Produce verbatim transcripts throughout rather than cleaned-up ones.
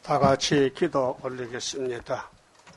다 같이 기도 올리겠습니다.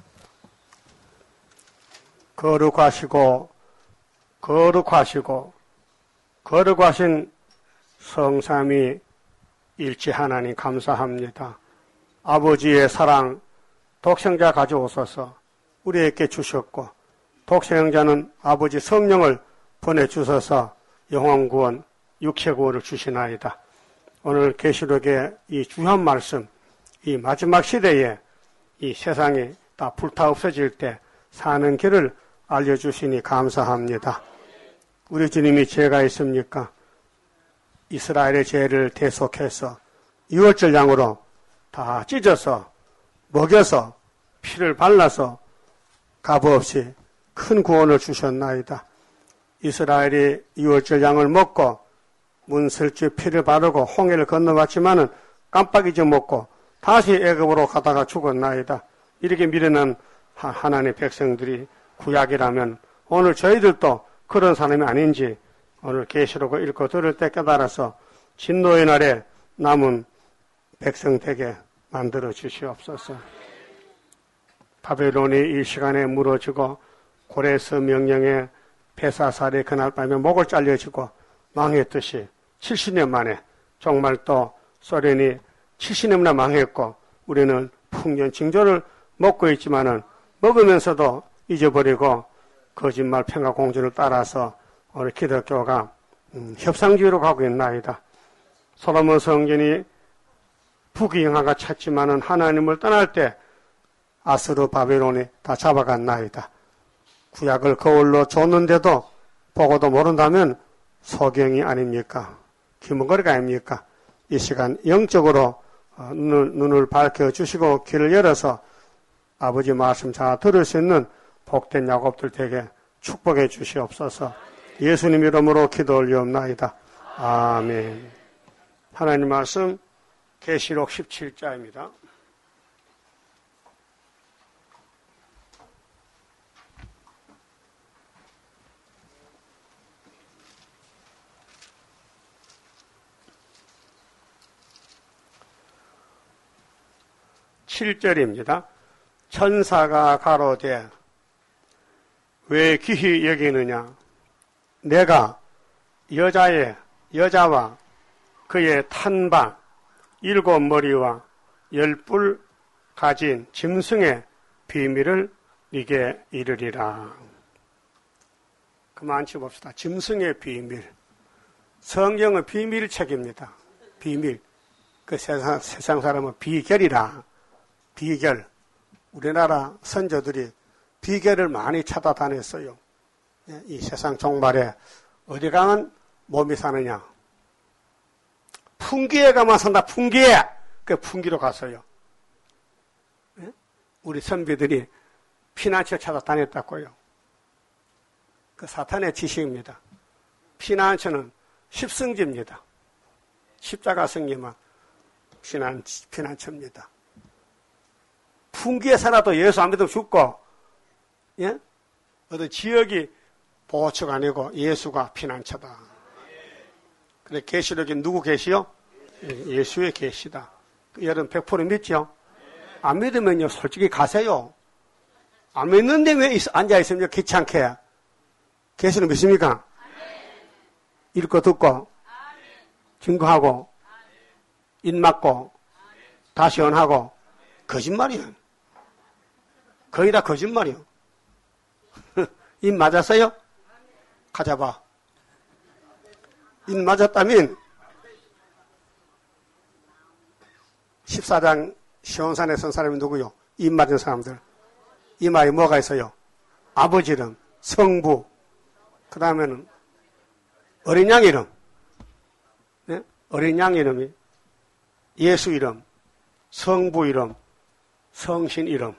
거룩하시고 거룩하시고 거룩하신 성삼위 일체 하나님 감사합니다. 아버지의 사랑 독생자 가져오소서 우리에게 주셨고 독생자는 아버지 성령을 보내주셔서 영혼구원 육체구원을 주시나이다. 오늘 계시록의 이 중요한 말씀, 이 마지막 시대에 이 세상이 다 불타 없어질 때 사는 길을 알려주시니 감사합니다. 우리 주님이 죄가 있습니까? 이스라엘의 죄를 대속해서 유월절 양으로 다 찢어서 먹여서 피를 발라서 값없이 큰 구원을 주셨나이다. 이스라엘이 유월절 양을 먹고 문설주 피를 바르고 홍해를 건너갔지만은 깜빡 잊어먹고 다시 애굽으로 가다가 죽었나이다. 이렇게 미련한 하나님의 백성들이 구약이라면 오늘 저희들도 그런 사람이 아닌지 오늘 계시록을 읽고 들을 때 깨달아서 진노의 날에 남은 백성 되게 만들어 주시옵소서. 바벨론이 이 시간에 무너지고 고레스 명령에 폐사살이 그날 밤에 목을 잘려지고 망했듯이 칠십 년 만에 정말 또 소련이 칠십 년이나 망했고 우리는 풍년 징조를 먹고 있지만은 먹으면서도 잊어버리고 거짓말 평화 공주를 따라서 우리 기독교가 음, 협상주의로 가고 있나이다. 솔로몬 성전이 부귀영화가 찾지만은 하나님을 떠날 때 아스루 바벨론이 다 잡아갔나이다. 구약을 거울로 줬는데도 보고도 모른다면 소경이 아닙니까? 귀머거리가 아닙니까? 이 시간 영적으로 눈을, 눈을 밝혀주시고 길을 열어서 아버지 말씀 잘 들을 수 있는 복된 야곱들 되게 축복해 주시옵소서. 예수님 이름으로 기도 올리옵나이다. 아멘. 하나님 말씀 계시록 십칠 장입니다. 칠 절입니다. 천사가 가로되 왜 귀히 여기느냐? 내가 여자의 여자와 그의 탄바 일곱 머리와 열뿔 가진 짐승의 비밀을 네게 이르리라. 그만 치봅시다. 짐승의 비밀. 성경은 비밀책입니다. 비밀. 그 세상, 세상 사람은 비결이라. 비결. 우리나라 선조들이 비결을 많이 찾아다녔어요. 이 세상 종말에 어디 가면 몸이 사느냐? 풍기에 가만 산다. 풍기에. 그 풍기로 갔어요. 우리 선비들이 피난처 찾아다녔다고요. 그 사탄의 지식입니다. 피난처는 십승지입니다. 십자가 승리만 피난, 피난처입니다. 풍기에 살아도 예수 안 믿으면 죽고, 예? 어떤 지역이 보호처가 아니고 예수가 피난처다. 그래, 계시록에 누구 계시요? 예수의 계시다. 여러분 백 퍼센트 믿죠? 안 믿으면요, 솔직히 가세요. 안 믿는데 왜 앉아있으면 귀찮게. 계시록 믿습니까? 읽고 듣고, 증거하고, 입 막고, 다시 원하고, 거짓말이야. 거의 다 거짓말이야. 입 맞았어요? 가져봐. 입 맞았다면 십사 장 시온산에 선 사람이 누구요? 입 맞은 사람들. 이 말이 뭐가 있어요? 아버지 이름, 성부, 그 다음에는 어린 양 이름, 네? 어린 양 이름이 예수 이름, 성부 이름, 성신 이름.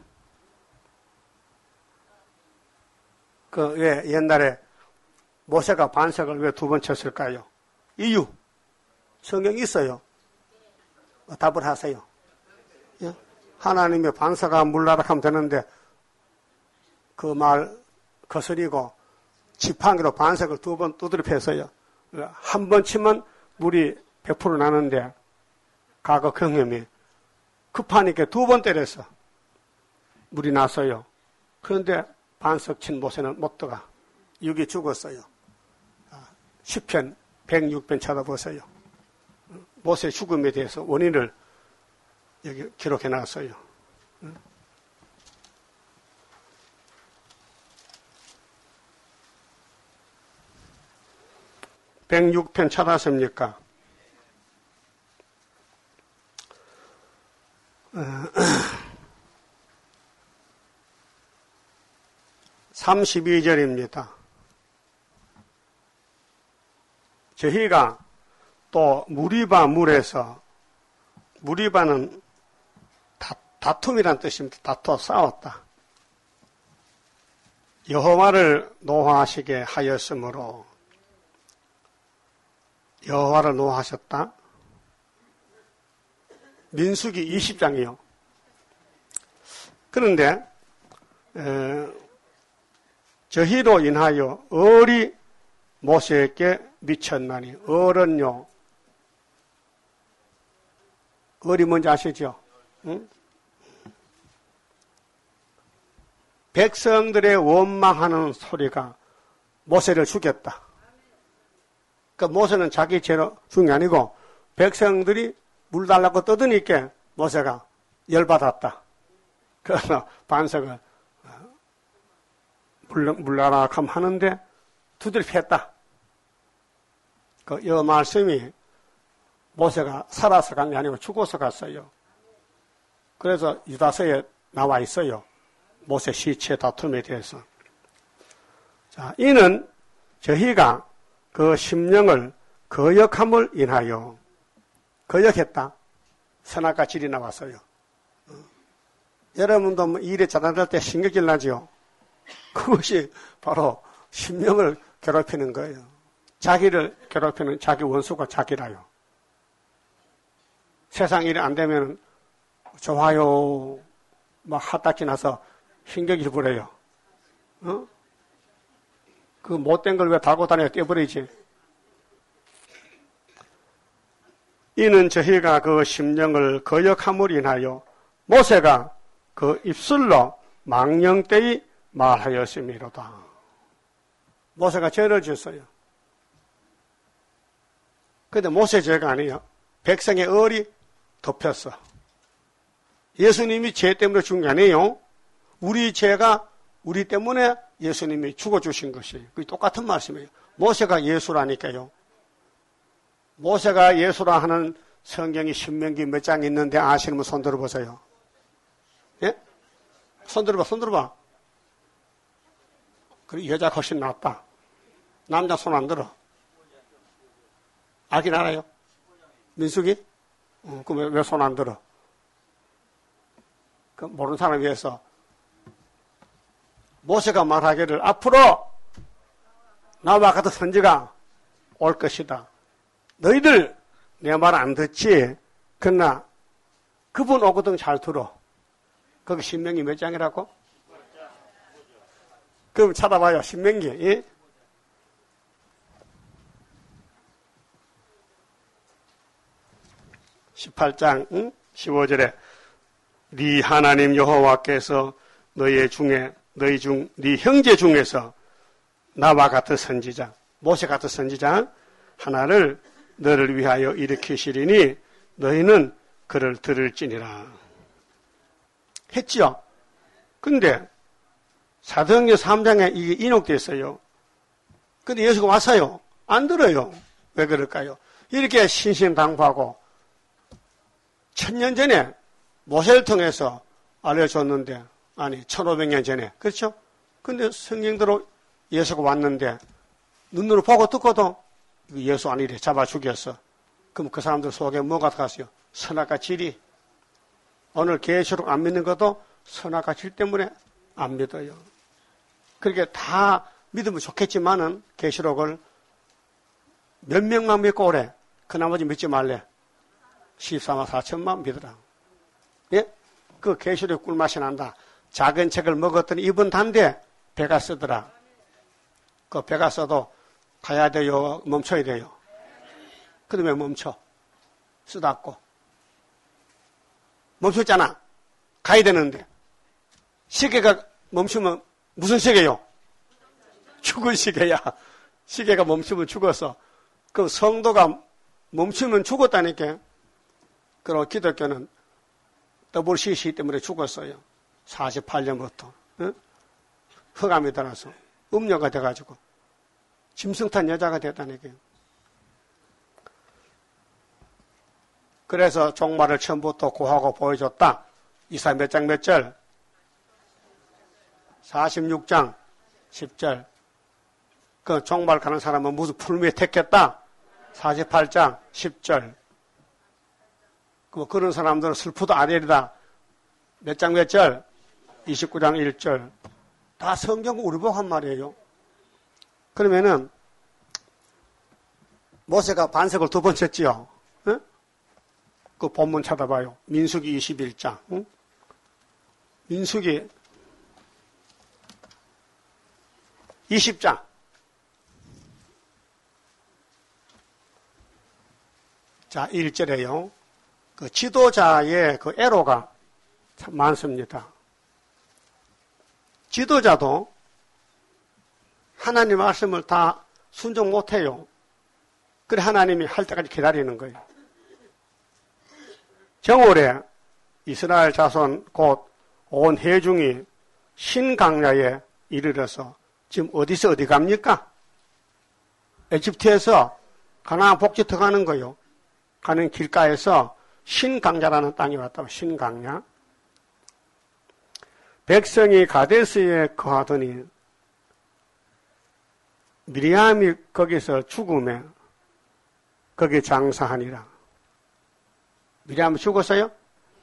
그, 왜, 옛날에 모세가 반석을 왜 두 번 쳤을까요? 이유. 성경이 있어요. 답을 하세요. 예? 하나님의 반석아 물나라 하면 되는데, 그 말 거스리고, 지팡이로 반석을 두 번 두드려 팼어요. 한 번 치면 물이 백 퍼센트 나는데, 과거 경험이 급하니까 두 번 때렸어. 물이 났어요. 그런데 반석 친 모세는 못 들어가. 육이 죽었어요. 시편 백육 편 찾아보세요. 모세의 죽음에 대해서 원인을 여기 기록해 놨어요. 백육 편 찾았습니까? 삼십이 절입니다. 저희가 또 무리바 물에서, 무리바는 다, 다툼이란 뜻입니다. 다투어 싸웠다. 여호와를 노하시게 하였으므로, 여호와를 노하셨다. 민수기 이십 장이요. 그런데 에, 저희로 인하여 얼이 모세에게 미쳤나니, 얼은요, 얼이 뭔지 아시죠? 응? 백성들의 원망하는 소리가 모세를 죽였다. 그러니까 모세는 자기 죄로 죽은 게 아니고 백성들이 물 달라고 떠드니까 모세가 열받았다. 그래서 반석을 물러나감 하는데 두드려 팼다. 그, 이 말씀이 모세가 살아서 간 게 아니고 죽어서 갔어요. 그래서 유다서에 나와 있어요. 모세 시체 다툼에 대해서. 자, 이는 저희가 그 심령을 거역함을 인하여, 거역했다. 선악과 질이 나왔어요. 어. 여러분도 뭐 일에 자단할 때 신경질 나죠? 그것이 바로 심령을 괴롭히는 거예요. 자기를 괴롭히는 자기 원수가 자기라요. 세상 일이 안 되면 좋아요, 막 핫딱지 나서 신경질 부려요. 어? 그 못된 걸 왜 달고 다녀 떼버리지? 이는 저희가 그 심령을 거역함으로 인하여 모세가 그 입술로 망령되이 말하였음이로다. 모세가 죄를 지었어요. 그런데 모세 죄가 아니에요. 백성의 얼이 덮였어. 예수님이 죄 때문에 죽은 게 아니에요. 우리 죄가 우리 때문에 예수님이 죽어주신 것이. 그게 똑같은 말씀이에요. 모세가 예수라니까요. 모세가 예수라 하는 성경이 신명기 몇 장 있는데 아시는 분 손 들어보세요. 예? 손 들어봐, 손 들어봐. 그리고 여자 훨씬 낫다. 남자 손 안 들어. 알긴 알아요? 민수기? 어, 그럼 왜 손 안 들어? 그 모르는 사람을 위해서 모세가 말하기를 앞으로 나와 같은 선지가 올 것이다. 너희들 내 말 안 듣지? 그러나 그분 오거든 잘 들어. 거기 신명기 몇 장이라고? 그럼 찾아봐요. 신명기. 예? 십팔 장 응? 십오 절에 네 하나님 여호와께서 너희 중에 너희 중 네 형제 중에서 나와 같은 선지자, 모세 같은 선지자 하나를 너를 위하여 일으키시리니 너희는 그를 들을지니라. 했지요. 근데 사도행전 삼 장에 이게 인용됐어요. 근데 예수가 왔어요. 안 들어요. 왜 그럴까요? 이렇게 신신당부하고 천년 전에 모세를 통해서 알려줬는데, 아니 천오백 년 전에, 그렇죠? 근데 성경대로 예수가 왔는데 눈으로 보고 듣고도 예수 아니래, 잡아 죽였어. 그럼 그 사람들 속에 뭐가 들어갔어요? 선악과 질이. 오늘 계시록 안 믿는 것도 선악과 질 때문에 안 믿어요. 그렇게 다 믿으면 좋겠지만은 계시록을 몇 명만 믿고 오래. 그 나머지 믿지 말래. 십사만 사천만 믿으라. 예? 그 계시록 꿀맛이 난다. 작은 책을 먹었더니 입은 단데 배가 쓰더라. 그 배가 써도 가야 돼요? 멈춰야 돼요? 그러면 멈춰. 쓰다고. 멈췄잖아. 가야 되는데. 시계가 멈추면 무슨 시계요? 죽은 시계야. 시계가 멈추면 죽었어. 그 성도가 멈추면 죽었다니까. 그리고 기독교는 더블유씨씨 때문에 죽었어요. 사십팔 년부터. 응? 흑암이 들어서 음료가 돼가지고 짐승 탄 여자가 됐다니까. 그래서 종말을 처음부터 고하고 보여줬다. 이사 몇 장 몇 절? 사십육 장 십 절. 그 종말 가는 사람은 무슨 풀미에 택했다? 사십팔 장 십 절. 그 그런 사람들은 슬프도 아니리다. 몇 장 몇 절? 이십구 장 일 절. 다 성경 우리복한 말이에요. 그러면은 모세가 반석을 두 번 쳤지요. 응? 그 본문 찾아봐요. 민수기 이십일 장. 응? 민수기 이십 장. 자, 일 절에요. 그 지도자의 그 애로가 참 많습니다. 지도자도 하나님 말씀을 다 순종 못해요. 그래 하나님이 할 때까지 기다리는 거예요. 정월에 이스라엘 자손 곧 온 회중이 신강야에 이르러서 지금 어디서 어디 갑니까? 에집트에서 가나안 복지 들어가는 거요. 가는 길가에서 신강야라는 땅이 왔다고. 신강야. 백성이 가데스에 거하더니 미리암이 거기서 죽음에 거기 장사하니라. 미리암이 죽었어요?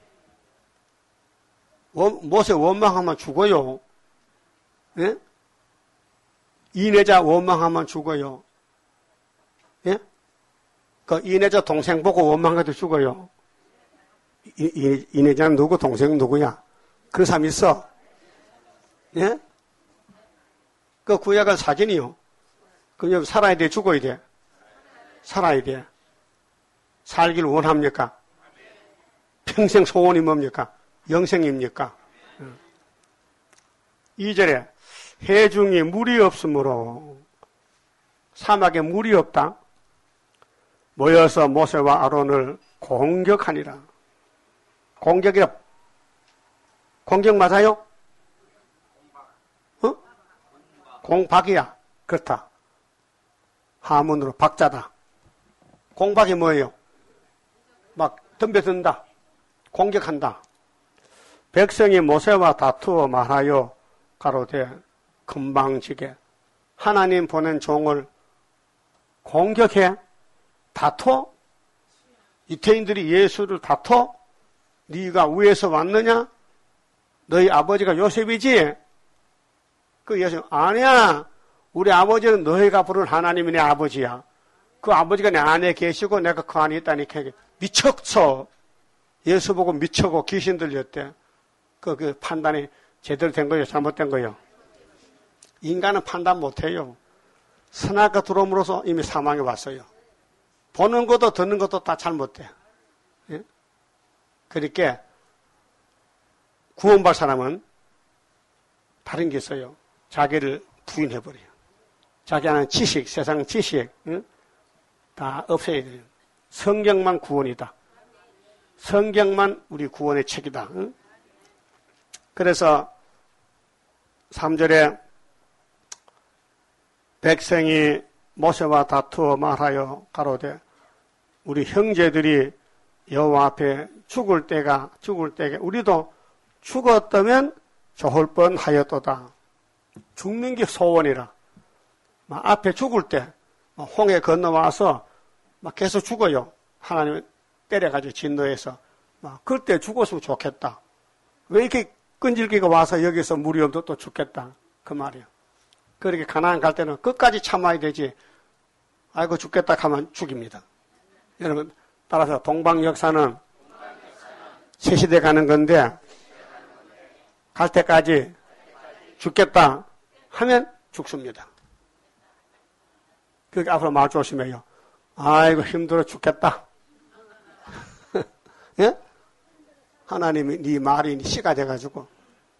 원, 모세 원망하면 죽어요. 예? 이내자 원망하면 죽어요. 예? 그 이내자 동생 보고 원망해도 죽어요. 이, 이, 이내자는 누구? 동생 누구야? 그런 사람 있어? 예? 그 구약은 사진이요. 그냥 살아야 돼, 죽어야 돼? 살아야 돼. 살기를 원합니까? 평생 소원이 뭡니까? 영생입니까? 이 절에 해중이 물이 없으므로 사막에 물이 없다. 모여서 모세와 아론을 공격하니라. 공격이라. 공격 맞아요? 어? 공박이야. 그렇다. 하문으로 박자다. 공박이 뭐예요? 막 덤벼든다. 공격한다. 백성이 모세와 다투어 말하여 가로되 금방지게 하나님 보낸 종을 공격해? 다퉈? 이태인들이 예수를 다퉈? 네가 위에서 왔느냐? 너희 아버지가 요셉이지? 그 예수 아니야. 우리 아버지는 너희가 부른 하나님이 내 아버지야. 그 아버지가 내 안에 계시고 내가 그 안에 있다니까. 미쳤어. 예수 보고 미쳐고 귀신 들렸대. 그, 그 판단이 제대로 된 거예요? 잘못된 거예요? 인간은 판단 못해요. 선악과 들어옴으로써 이미 사망에 왔어요. 보는 것도 듣는 것도 다 잘못돼. 예? 그러니까 구원받을 사람은 다른 게 있어요. 자기를 부인해버려요. 자기 하는 지식, 세상 지식 응? 다 없애야 돼요. 성경만 구원이다. 성경만 우리 구원의 책이다. 응? 그래서 삼 절에 백성이 모세와 다투어 말하여 가로되 우리 형제들이 여호와 앞에 죽을 때가 죽을 때가 우리도 죽었다면 좋을 뻔하였도다. 죽는 게 소원이라. 막 앞에 죽을 때 홍해 건너와서 막 계속 죽어요. 하나님 때려가지고 진노해서 막 그때 죽었으면 좋겠다. 왜 이렇게 끈질기가 와서 여기서 물이 없어 또 죽겠다. 그 말이에요. 그렇게 가나안 갈 때는 끝까지 참아야 되지. 아이고 죽겠다 하면 죽입니다. 여러분 따라서 동방 역사는 새 시대 가는 건데 갈 때까지 죽겠다 하면 죽습니다. 그러니까 앞으로 말 조심해요. 아이고 힘들어 죽겠다. 예? 하나님이 네 말이 씨가 돼가지고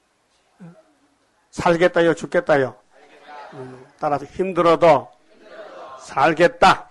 살겠다요, 죽겠다요. 음, 따라서 힘들어도 살겠다.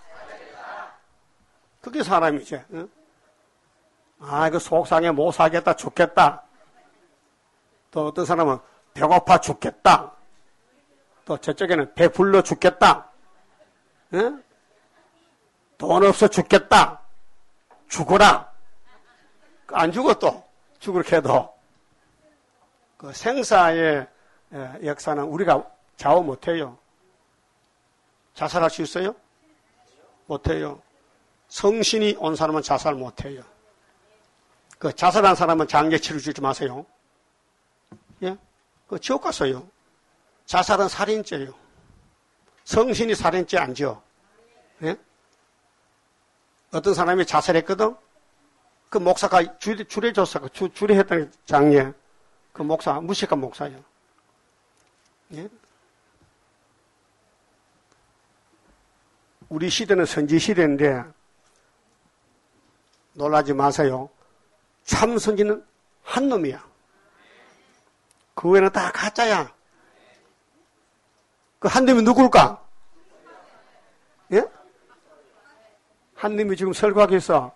그게 사람이지. 응? 아, 이거 속상해 못 살겠다, 죽겠다. 또 어떤 사람은 배고파 죽겠다. 또 저쪽에는 배불러 죽겠다. 응? 돈 없어 죽겠다. 죽어라. 안 죽어 또. 죽을 해도. 그 생사의 역사는 우리가 좌우 못해요. 자살할 수 있어요? 못해요. 성신이 온 사람은 자살 못해요. 그 자살한 사람은 장례 치러주지 마세요. 예? 그 지옥 갔어요. 자살은 살인죄요. 성신이 살인죄 안 지어. 예? 어떤 사람이 자살했거든? 그 목사가 주, 주례줬어. 주, 주례했던 장례. 그 목사, 무식한 목사예요. 예? 우리 시대는 선지 시대인데, 놀라지 마세요. 참 선지는 한 놈이야. 그 외에는 다 가짜야. 그 한 놈이 누굴까? 예? 한 놈이 지금 설교하고 있어.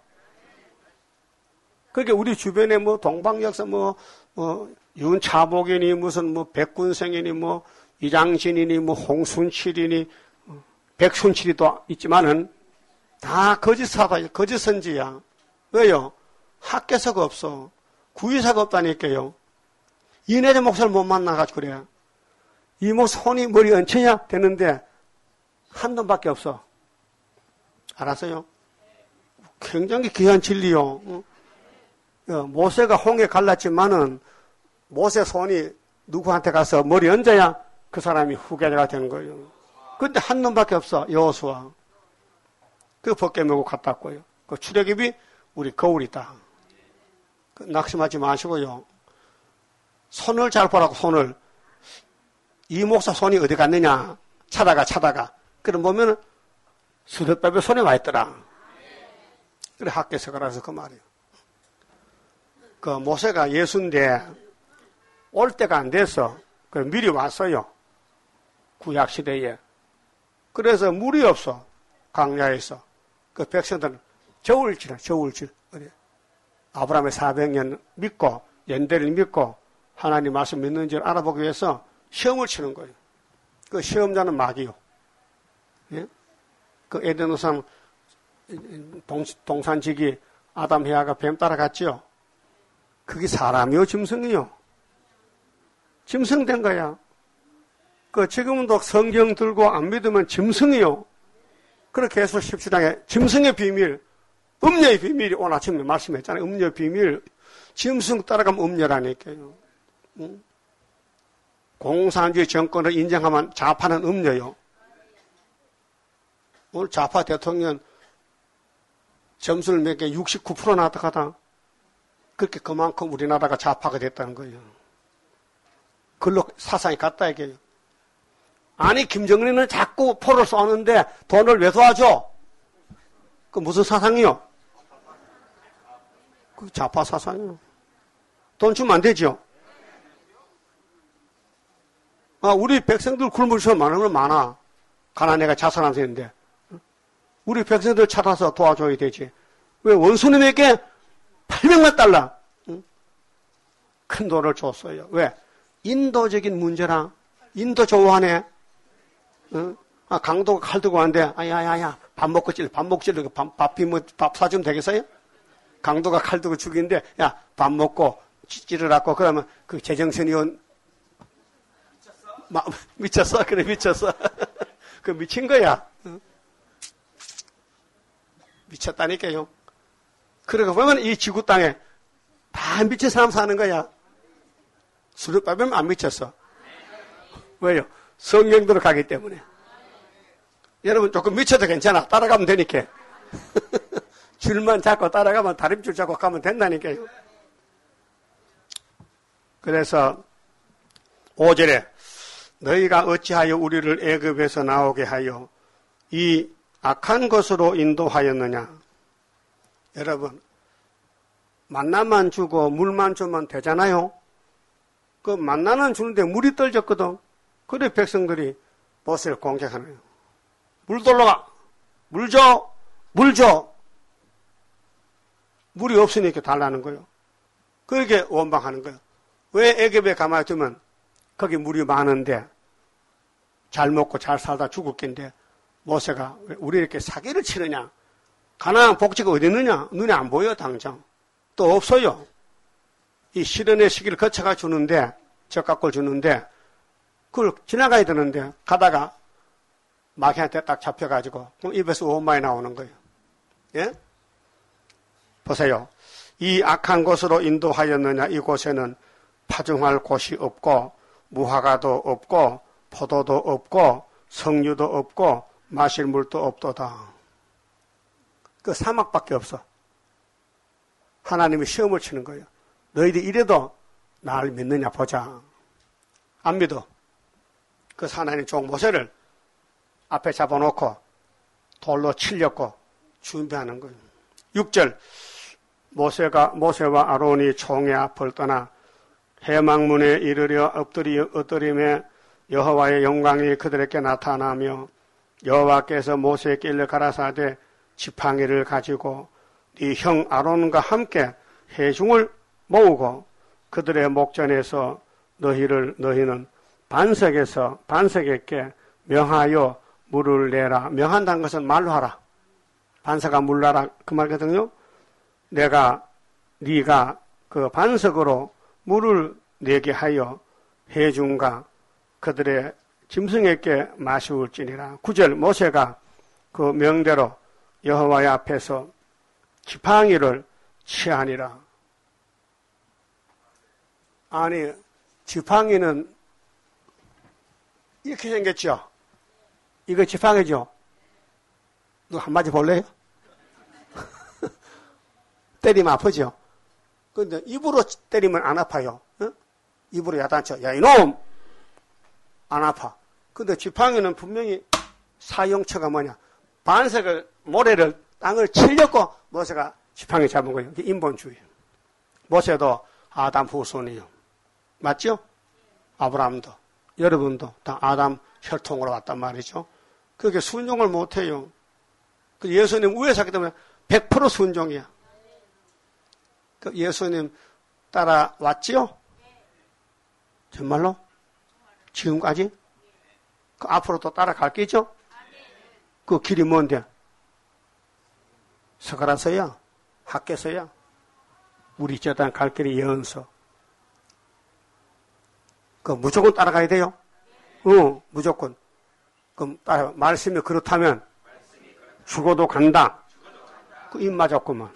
그러니까 우리 주변에 뭐 동방역사 뭐, 뭐, 윤차복이니 무슨 뭐 백군생이니 뭐 이장신이니 뭐 홍순칠이니 백순칠이 또 있지만은 다 거짓 사다, 거짓 선지야. 왜요? 학교사가 없어. 구의사가 없다니까요. 이내의 목사를 못 만나가지고 그래. 이 목사 손이 머리 얹혀야 되는데 한 놈밖에 없어. 알았어요? 굉장히 귀한 진리요. 모세가 홍해 갈랐지만은 모세 손이 누구한테 가서 머리 얹어야 그 사람이 후계자가 되는 거예요. 근데 한 놈밖에 없어. 여호수아. 그 벗겨 메고 갔다 왔고요. 그 출애굽이 우리 거울이다. 그 낙심하지 마시고요. 손을 잘 보라고, 손을. 이 목사 손이 어디 갔느냐. 찾아가, 찾아가. 그럼 보면 수렵밥에 손에 와 있더라. 그래, 학교에서 가라서 그 말이에요. 그 모세가 예수인데 올 때가 안 돼서 그 미리 왔어요. 구약시대에. 그래서 물이 없어. 강야에서. 그 백성들은 저울질, 저울질. 아브라함의 사백 년 믿고, 연대를 믿고, 하나님 말씀 믿는 줄 알아보기 위해서 시험을 치는 거예요. 그 시험자는 마귀요. 예? 그 에덴 우상 동산지기 아담 헤아가 뱀 따라갔지요. 그게 사람이요, 짐승이요? 짐승된 거야. 그 지금도 성경 들고 안 믿으면 짐승이요. 그렇게 해서 십칠 장에 짐승의 비밀, 음녀의 비밀이 오늘 아침에 말씀했잖아요. 음녀의 비밀, 짐승 따라가면 음녀라니까요. 응? 공산주의 정권을 인정하면 좌파는 음녀요. 오늘 좌파 대통령 점수를 몇 개 육십구 퍼센트 나왔다 하다. 그렇게 그만큼 우리나라가 좌파가 됐다는 거예요. 글로 사상이 같다 이게요. 아니 김정은이는 자꾸 포를 쏘는데 돈을 왜 도와줘? 그 무슨 사상이요? 그 좌파 사상이요. 돈 주면 안 되죠? 아, 우리 백성들 굶을 수 많은 건 많아. 가난해가 자살한 세인데. 우리 백성들 찾아서 도와줘야 되지. 왜 원수님에게 팔백만 달러 응? 큰 돈을 줬어요. 왜? 인도적인 문제라. 인도 좋아하네. 응? 아, 강도가 칼 들고 왔는데 아야야야 밥 먹고 찔러 밥 먹고 찔러 밥, 밥, 밥 사주면 되겠어요? 강도가 칼 들고 죽이는데 야 밥 먹고 찌르라고 그러면 그 재정선의원 마, 미쳤어? 그래 미쳤어. 그 미친 거야. 응? 미쳤다니까요. 그러고 보면 이 지구 땅에 다 미친 사람 사는 거야. 수렵밥이면 안 미쳤어. 왜요? 성경대로 가기 때문에. 여러분 조금 미쳐도 괜찮아. 따라가면 되니까. 줄만 잡고 따라가면 다림줄 잡고 가면 된다니까요. 그래서 오 절에 너희가 어찌하여 우리를 애굽에서 나오게 하여 이 악한 것으로 인도하였느냐. 여러분 만나만 주고 물만 주면 되잖아요. 그 만나는 주는데 물이 떨어졌거든. 그래 백성들이 모세를 공격하는 거예요. 물 돌러가. 물 줘. 물 줘. 물이 없으니까 달라는 거예요. 그렇게 원망하는 거예요. 왜 애굽에 가만히 두면 거기 물이 많은데 잘 먹고 잘 살다 죽을 낀데 모세가 우리 이렇게 사기를 치느냐. 가나안 복지가 어디 있느냐. 눈에 안 보여 당장. 또 없어요. 이 시련의 시기를 거쳐가 주는데 적각을 주는데 그걸 지나가야 되는데 가다가 마귀한테 딱 잡혀가지고 그럼 입에서 오만이 나오는 거예요. 예? 보세요. 이 악한 곳으로 인도하였느냐. 이곳에는 파종할 곳이 없고 무화과도 없고 포도도 없고 석류도 없고 마실 물도 없도다. 그 사막밖에 없어. 하나님이 시험을 치는 거예요. 너희들이 이래도 나를 믿느냐 보자. 안 믿어. 그 하나님 종 모세를 앞에 잡아놓고 돌로 치려고 준비하는 거예요. 육 절 모세가 모세와 아론이 총의 앞을 떠나 해망문에 이르려 엎드리 엎드림에 여호와의 영광이 그들에게 나타나며 여호와께서 모세에게 일러 가라사대 지팡이를 가지고 네 형 아론과 함께 회중을 모으고 그들의 목전에서 너희를 너희는 반석에서 반석에게 명하여 물을 내라. 명한다는 것은 말로 하라. 반석아 물 나라 그 말거든요. 내가 네가 그 반석으로 물을 내게 하여 회중과 그들의 짐승에게 마시울지니라. 구 절 모세가 그 명대로 여호와의 앞에서 지팡이를 취하니라. 아니 지팡이는 이렇게 생겼죠. 이거 지팡이죠. 누가 한 마디 볼래요? 때리면 아프죠. 그런데 입으로 때리면 안 아파요. 어? 입으로 야단쳐. 야 이놈! 안 아파. 근데 지팡이는 분명히 사용처가 뭐냐. 반석을 모래를 땅을 치려고 모세가 지팡이 잡은 거예요. 이게 인본주의. 모세도 아담 후손이요. 맞죠? 아브라함도 여러분도 다 아담 혈통으로 왔단 말이죠. 그렇게 순종을 못해요. 그 예수님 위에서 하기 때문에 백 퍼센트 순종이야. 그 예수님 따라왔지요? 정말로? 지금까지? 그 앞으로 또 따라갈 게죠? 그 길이 뭔데? 서가라서야? 학교서야? 우리 저당 갈 길이 예언서. 그 무조건 따라가야 돼요? 어, 무조건. 그럼 따라, 말씀이 그렇다면 죽어도 간다. 그 입 맞았구만.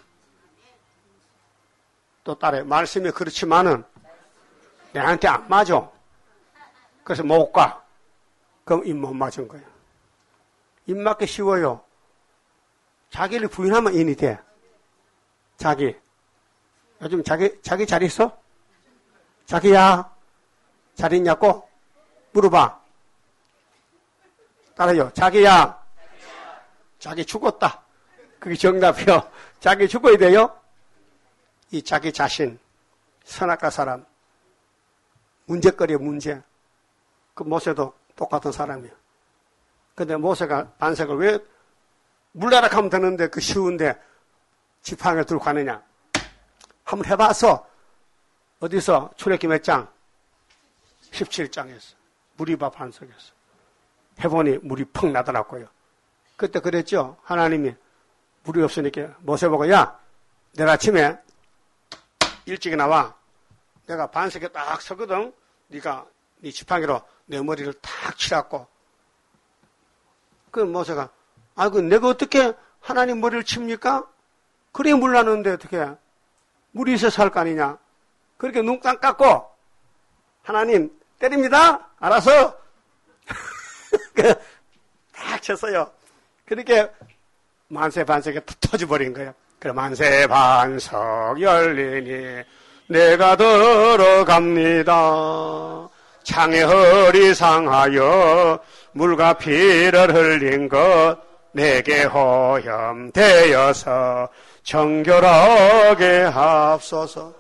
또 따라, 말씀이 그렇지만은 내한테 안 맞아. 그래서 못 가. 그럼 입 못 맞은 거예요. 입 맞기 쉬워요. 자기를 부인하면 인이 돼. 자기. 요즘 자기, 자기 잘 있어? 자기야, 잘 있냐고? 물어봐. 따라요. 자기야, 자기 죽었다. 그게 정답이요. 자기 죽어야 돼요? 이 자기 자신, 선악과 사람, 문제거리에 문제. 그 모세도 똑같은 사람이야. 근데 모세가 반석을 왜 물나락 하면 되는데 그 쉬운데 지팡이를 들고 가느냐. 한번 해봐서 어디서 출애굽기 몇 장? 십칠 장에서 무리바 반석에서 해보니 물이 펑 나더라고요. 그때 그랬죠. 하나님이 물이 없으니까 모세 보고 야 내일 아침에 일찍 나와. 내가 반석에 딱 서거든. 네가 네 지팡이로 내 머리를 탁 치라고. 그 모세가 아이고 내가 어떻게 하나님 머리를 칩니까? 그래 물 나는데 어떻게 물이 있어서 할 거 아니냐. 그렇게 눈 딱 감고 하나님 때립니다. 알아서 딱 쳤어요. 그렇게 만세 반석에 터져버린 거예요. 그래 만세 반석 열리니 내가 들어갑니다. 창의 허리 상하여 물과 피를 흘린 것 내게 허염되어서 정결하게 합소서.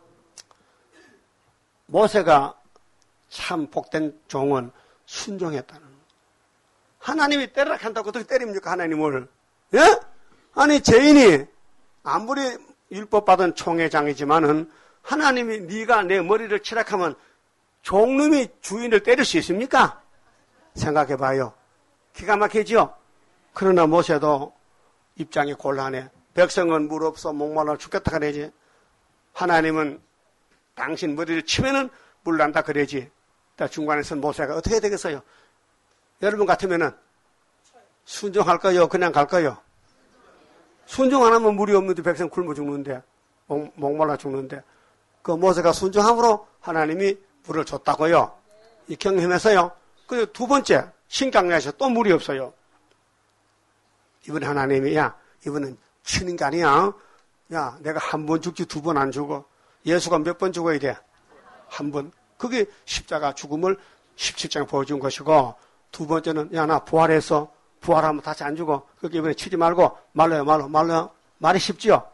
모세가 참 복된 종은 순종했다는 거예요. 하나님이 때리라 한다고 어떻게 때립니까, 하나님을? 예? 아니, 죄인이 아무리 율법 받은 총회장이지만은 하나님이 네가 내 머리를 치락하면 종놈이 주인을 때릴 수 있습니까? 생각해봐요. 기가 막히죠? 그러나 모세도 입장이 곤란해. 백성은 물 없어 목말라 죽겠다 그러지. 하나님은 당신 머리를 치면은 물 난다 그러지. 중간에서는 모세가 어떻게 해야 되겠어요? 여러분 같으면은 순종할까요? 그냥 갈까요? 순종 안 하면 물이 없는데 백성 굶어 죽는데, 목, 목말라 죽는데, 그 모세가 순종함으로 하나님이 물을 줬다고요. 이 경험에서요. 그 두 번째, 신강야에서 또 물이 없어요. 이번 하나님이, 야, 이번은 치는 게 아니야. 야, 내가 한 번 죽지 두 번 안 죽어. 예수가 몇 번 죽어야 돼? 한 번. 그게 십자가 죽음을 십칠 장에 보여준 것이고, 두 번째는, 야, 나 부활해서, 부활하면 다시 안 죽어. 그렇게 이번에 치지 말고, 말로요, 말로, 말로요. 말이 쉽지요?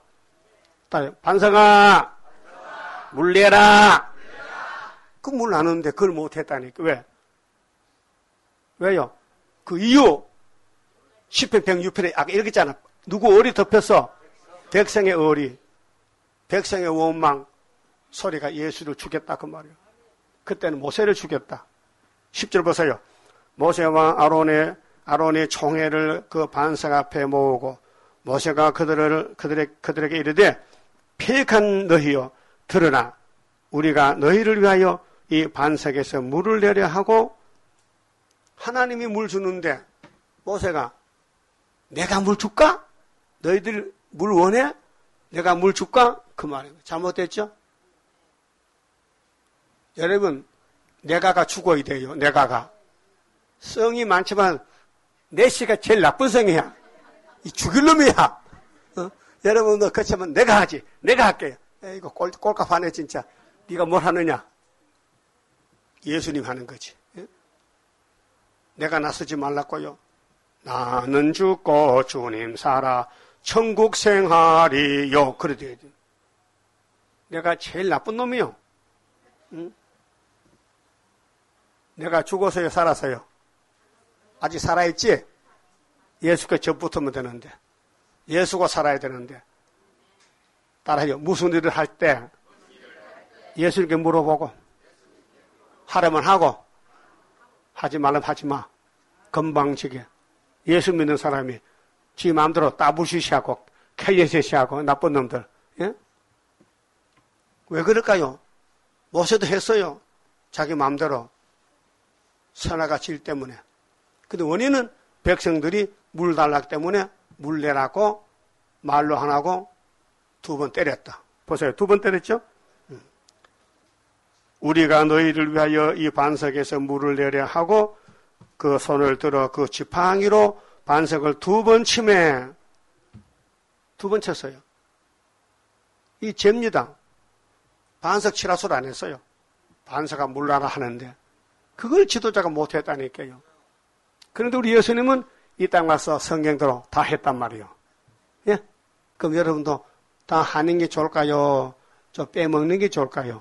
반성아! 물 내라! 그 물 나누는데 그걸 못했다니까. 왜? 왜요? 그 이유, 십 편 백육 편에 아까 이렇게 있잖아. 누구 어리 덮여서? 백성의 어리, 백성의 원망, 소리가 예수를 죽였다 그 말이에요. 그때는 모세를 죽였다. 십 절 보세요. 모세와 아론의 아론이 총회를 그 반석 앞에 모으고 모세가 그들을 그들의 그들에게 이르되 패역한 너희여 들으나 우리가 너희를 위하여 이 반석에서 물을 내려 하고 하나님이 물 주는데 모세가 내가 물 줄까? 너희들 물 원해? 내가 물 줄까? 그 말이에요. 잘못됐죠? 여러분, 내가가 죽어야 돼요. 내가가. 성이 많지만 내시가 제일 나쁜 성이야. 이 죽일 놈이야. 어? 여러분도 그렇지만 내가 하지. 내가 할게요. 에이, 이거 꼴, 꼴값하네 진짜. 네가 뭘 하느냐? 예수님 하는 거지. 예? 내가 나서지 말라고요. 나는 죽고 주님 살아 천국 생활이요. 그래도 내가 제일 나쁜 놈이요. 응? 내가 죽어서요, 살아서요? 아직 살아있지? 예수께 접붙으면 되는데. 예수가 살아야 되는데. 따라해요. 무슨 일을 할 때 예수님께 물어보고 하려면 하고 하지 말라면 하지 마. 건방지게. 예수 믿는 사람이 지 마음대로 따부시시하고 켈리세시하고 나쁜 놈들. 예? 왜 그럴까요? 모세도 했어요. 자기 마음대로. 선화가 질 때문에. 근데 원인은 백성들이 물 달라기 때문에 물 내라고 말로 안 하고 두 번 때렸다. 보세요. 두 번 때렸죠? 우리가 너희를 위하여 이 반석에서 물을 내려 하고 그 손을 들어 그 지팡이로 반석을 두 번 치매 두 번 쳤어요. 이 죄입니다. 반석 치라 소리 안 했어요. 반석아 물 나라 하는데 그걸 지도자가 못했다니까요. 그런데 우리 예수님은 이 땅 와서 성경대로 다 했단 말이에요. 예? 그럼 여러분도 다 하는 게 좋을까요? 저 빼먹는 게 좋을까요?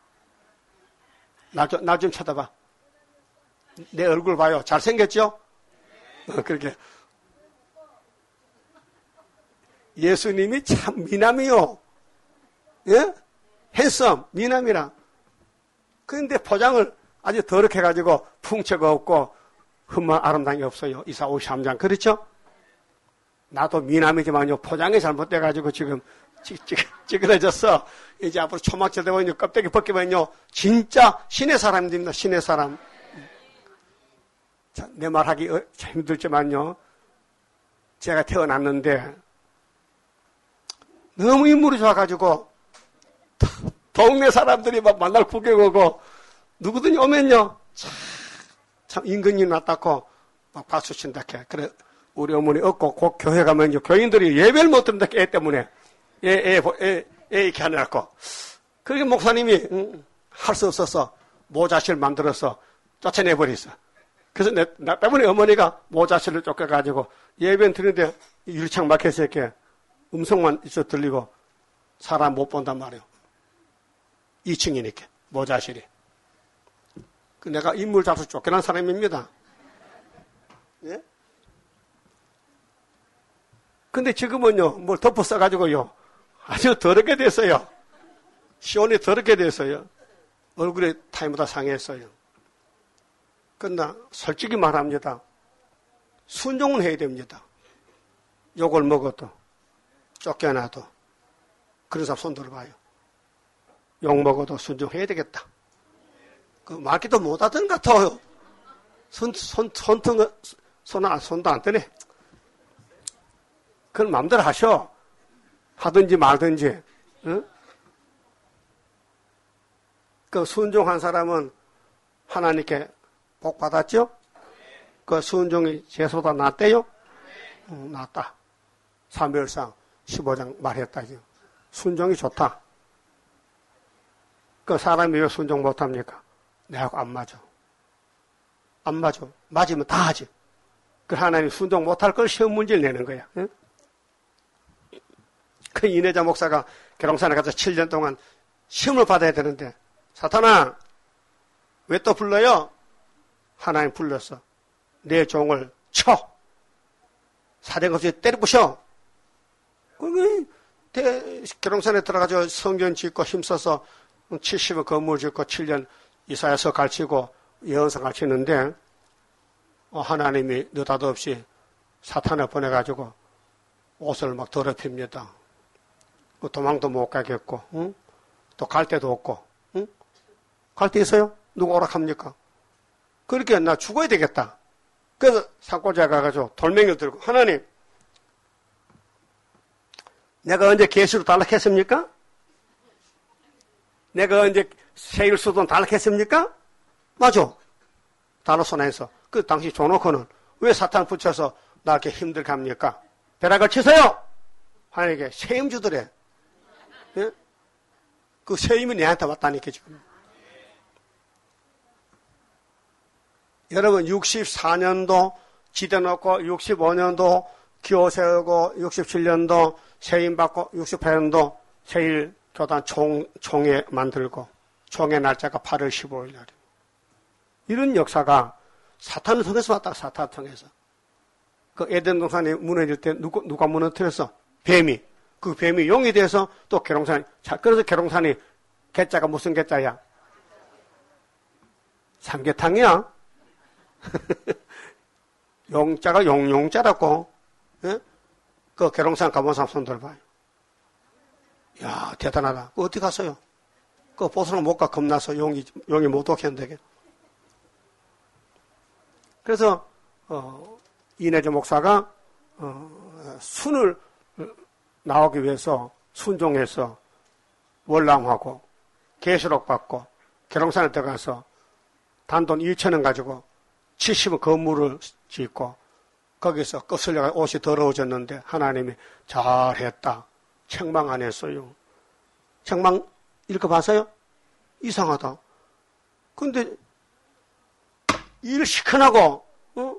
나 좀, 나 좀 쳐다봐. 내 얼굴 봐요. 잘생겼죠? 어, 그렇게. 예수님이 참 미남이요. 예? 핸섬, 미남이라. 그런데 포장을 아주 더럽게 해가지고 풍채가 없고 흠만 아름다운 게 없어요. 이사 오십삼 장. 그렇죠? 나도 미남이지만요. 포장이 잘못돼가지고 지금 찌, 찌, 찌그러졌어. 이제 앞으로 초막절 되면 껍데기 벗기면요. 진짜 신의 사람입니다. 신의 사람. 내 말하기 힘들지만요. 제가 태어났는데 너무 인물이 좋아가지고 동네 사람들이 막 만날 구경 오고 누구든지 오면요. 참, 참 임금님 낫다고 막 박수 친다 해. 그래 우리 어머니 얻고 곧 교회 가면요. 교인들이 예배를 못 듣는다 애 때문에 애, 애, 애, 애 이렇게 하느라고. 그렇게 목사님이 음, 할 수 없어서 모자실 만들어서 쫓아내버렸어. 그래서 내, 나 때문에 어머니가 모자실을 쫓겨가지고 예배는 드리는데 유리창 막혀서 이렇게 음성만 있어 들리고 사람 못 본단 말이에요. 이 층이니까 모자실이. 그 내가 인물 잡수 쫓겨난 사람입니다. 예? 근데 지금은요, 뭘 덮어 써가지고요, 아주 더럽게 됐어요. 시온이 더럽게 됐어요. 얼굴에 타임보다 상했어요. 그러나 솔직히 말합니다. 순종은 해야 됩니다. 욕을 먹어도 쫓겨나도 그런 사람 손 들어봐요. 욕 먹어도 순종해야 되겠다. 그 말기도 못 하던 것 같아요. 손, 손, 손, 손, 손, 안, 손도 안 뜨네. 그건 마음대로 하셔. 하든지 말든지. 응? 그 순종한 사람은 하나님께 복 받았죠? 그 순종이 죄보다 낫대요? 응, 낫다. 사무엘상 십오 장 말했다. 순종이 좋다. 그 사람이 왜 순종 못합니까? 내하고 안 맞아. 안 맞아. 맞으면 다 하지. 그 하나님 순종 못할 걸 시험 문제를 내는 거야. 응? 그 이내자 목사가 계룡산에 가서 칠 년 동안 시험을 받아야 되는데, 사탄아, 왜 또 불러요? 하나님 불렀어. 내 종을 쳐. 사정없이 때려부셔. 그 계룡산에 들어가서 성전 짓고 힘써서 칠십을 건물 짓고 칠 년 이사야서 가르치고 예언서 가르치는데, 어, 하나님이 느닷없이 사탄을 보내가지고 옷을 막 더럽힙니다. 도망도 못 가겠고, 응? 또 갈 데도 없고, 응? 갈 데 있어요? 누가 오락합니까? 그렇게 나 죽어야 되겠다. 그래서 산골자에 가가지고 돌멩이를 들고, 하나님, 내가 언제 계수로 단락했습니까? 내가 언제 세일수돈 단락했습니까? 맞아. 단락손해서. 그 당시 줘놓고는 왜 사탄 붙여서 나 이렇게 힘들게 합니까? 벼락을 치세요! 하나님께 세임 주더래. 예? 그 세임이 내한테 왔다니까, 지금. 여러분, 육십사 년도 지대 놓고, 육십오 년도 기호 세우고, 육십칠 년도 세임 받고, 육십팔 년도 세일 교단 총, 총회 만들고, 총회 날짜가 팔월 십오일 날이에요. 이런 역사가 사탄을 통해서 왔다, 사탄을 통해서. 그 에덴 동산이 무너질 때 누가, 누가 무너뜨렸어? 뱀이. 그 뱀이 용이 돼서 또 계룡산이, 자, 그래서 계룡산이 개자가 무슨 개자야? 삼계탕이야? 용자가 용용자라고. 예? 그 계룡산 가본 사람 손 들어봐요. 야, 대단하다. 그 어디 갔어요? 그 보스랑 못 가 겁나서 용이, 용이 못 오게 한다게. 그래서, 어, 이내조 목사가, 어, 순을 나오기 위해서 순종해서 월남하고 계시록 받고 계룡산에 들어가서 단돈 이천 원 가지고 칠십 건물을 짓고 거기서 거슬려가 옷이 더러워졌는데 하나님이 잘했다. 책망 안 했어요. 책망 읽어봤어요? 이상하다. 근데 일 시큰하고 어?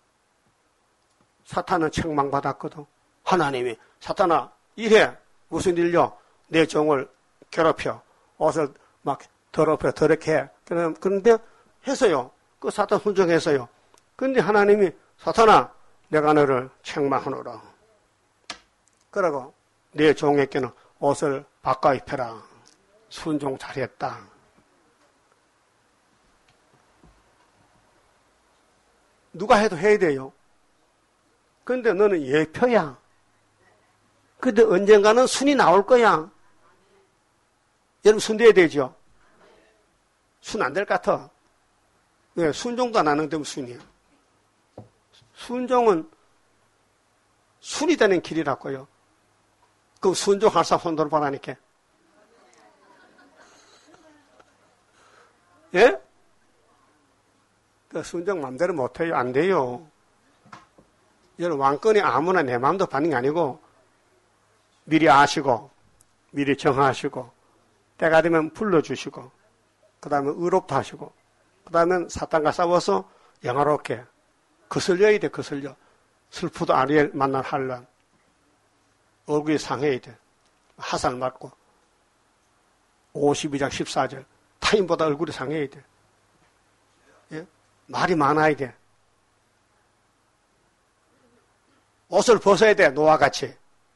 사탄은 책망받았거든. 하나님이 사탄아 이래 무슨 일요? 내 종을 괴롭혀 옷을 막 더럽혀 더럽게 해. 그런데 했어요. 그 사탄 순종했어요. 근데 하나님이 사탄아 내가 너를 책망하노라. 그러고 내 종에게는 옷을 바꿔 입혀라. 순종 잘했다. 누가 해도 해야 돼요. 근데 너는 예표야. 근데 언젠가는 순이 나올 거야. 여러분 순 돼야 되죠? 순 안 될 것 같아. 왜? 순종도 안 하는데 무슨 순이야. 순종은 순이 되는 길이라고요. 그럼 순종할 사람 손 들어보라니까. 예? 그 순종 마음대로 못해요. 안 돼요. 여러분 왕권이 아무나 내 마음도 받는 게 아니고 미리 아시고 미리 정하시고 때가 되면 불러주시고 그 다음에 의롭다 하시고 그 다음에 사탄과 싸워서 영화롭게 거슬려야 돼. 거슬려. 슬프도 아리엘 만난 한란. 얼굴이 상해야 돼. 화살 맞고. 오십이 장 십사 절. 타인보다 얼굴이 상해야 돼. 예? 말이 많아야 돼. 옷을 벗어야 돼, 노아같이.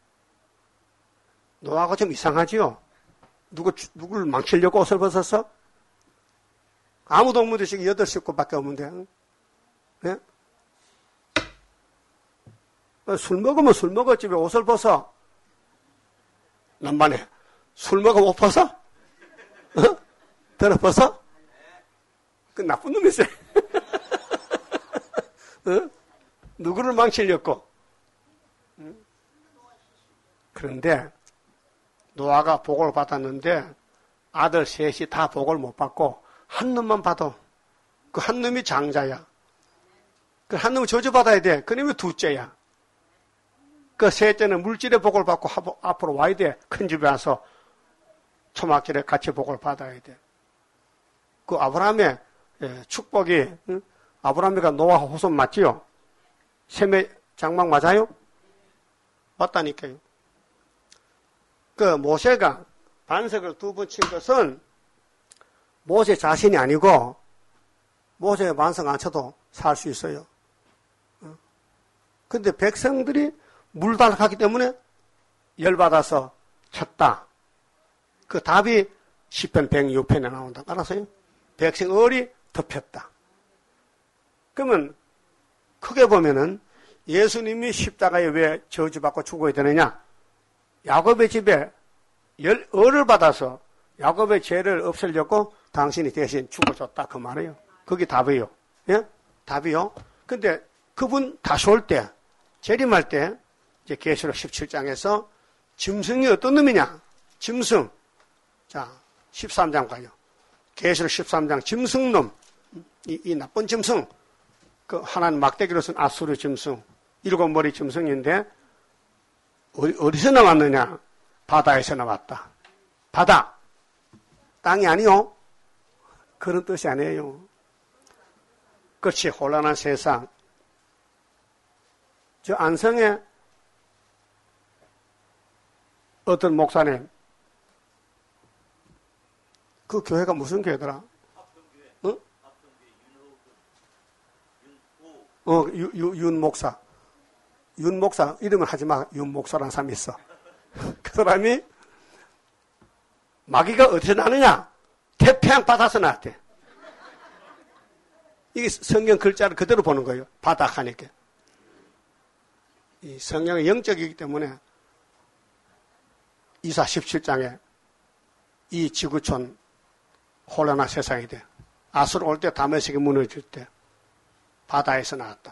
노아가 좀 이상하지요? 누구, 누구를 망치려고 옷을 벗었어? 아무도 없는데 지금 여덟 식구밖에 없는데. 예? 술 먹으면 술 먹었지, 왜 옷을 벗어? 남반에. 술 먹으면 옷 벗어? 어? 들어 벗어? 그 나쁜 놈이세. 어? 누구를 망치려고? 그런데 노아가 복을 받았는데 아들 셋이 다 복을 못 받고 한 놈만 받아. 그 한 놈이 장자야. 그 한 놈은 저주받아야 돼. 그 놈이 둘째야. 그 셋째는 물질의 복을 받고 앞으로 와야 돼. 큰 집에 와서 초막절에 같이 복을 받아야 돼. 그 아브라함의 축복이, 아브라함이가 노아 후손 맞지요? 셈의 장막 맞아요? 맞다니까요. 그 모세가 반석을 두 번 친 것은 모세 자신이 아니고 모세가 반석 안 쳐도 살 수 있어요. 근데 백성들이 물달하기 때문에 열받아서 쳤다. 그 답이 시편 백육 편에 나온다. 알았어요? 백성 얼이 덮였다. 그러면 크게 보면은 예수님이 십자가에 왜 저주받고 죽어야 되느냐? 야곱의 집에 열, 얼을 받아서 야곱의 죄를 없애려고 당신이 대신 죽어줬다. 그 말이에요. 그게 답이에요. 예? 답이요. 근데 그분 다시 올 때, 재림할 때, 이제 계시록 십칠 장에서 짐승이 어떤 놈이냐? 짐승. 자, 십삼 장 가요. 계시록 십삼 장 짐승놈. 이, 이 나쁜 짐승. 그 하나는 막대기로 쓴 아수르 짐승. 일곱 머리 짐승인데 어디, 어디서 나왔느냐? 바다에서 나왔다. 바다. 땅이 아니요. 그런 뜻이 아니에요. 그렇지. 혼란한 세상. 저 안성에 어떤 목사님, 그 교회가 무슨 교회더라? 어? 어, 유, 유, 윤 목사. 윤 목사, 이름을 하지 마. 윤 목사라는 사람이 있어. 그 사람이 마귀가 어디서 나느냐? 태평양 바다에서 나왔대. 이게 성경 글자를 그대로 보는 거예요. 바다 하니까. 이 성경이 영적이기 때문에 이사 십칠 장에 이 지구촌 혼란한 세상이 돼. 아수르 올 때 다메섹이 무너질 때 바다에서 나왔다.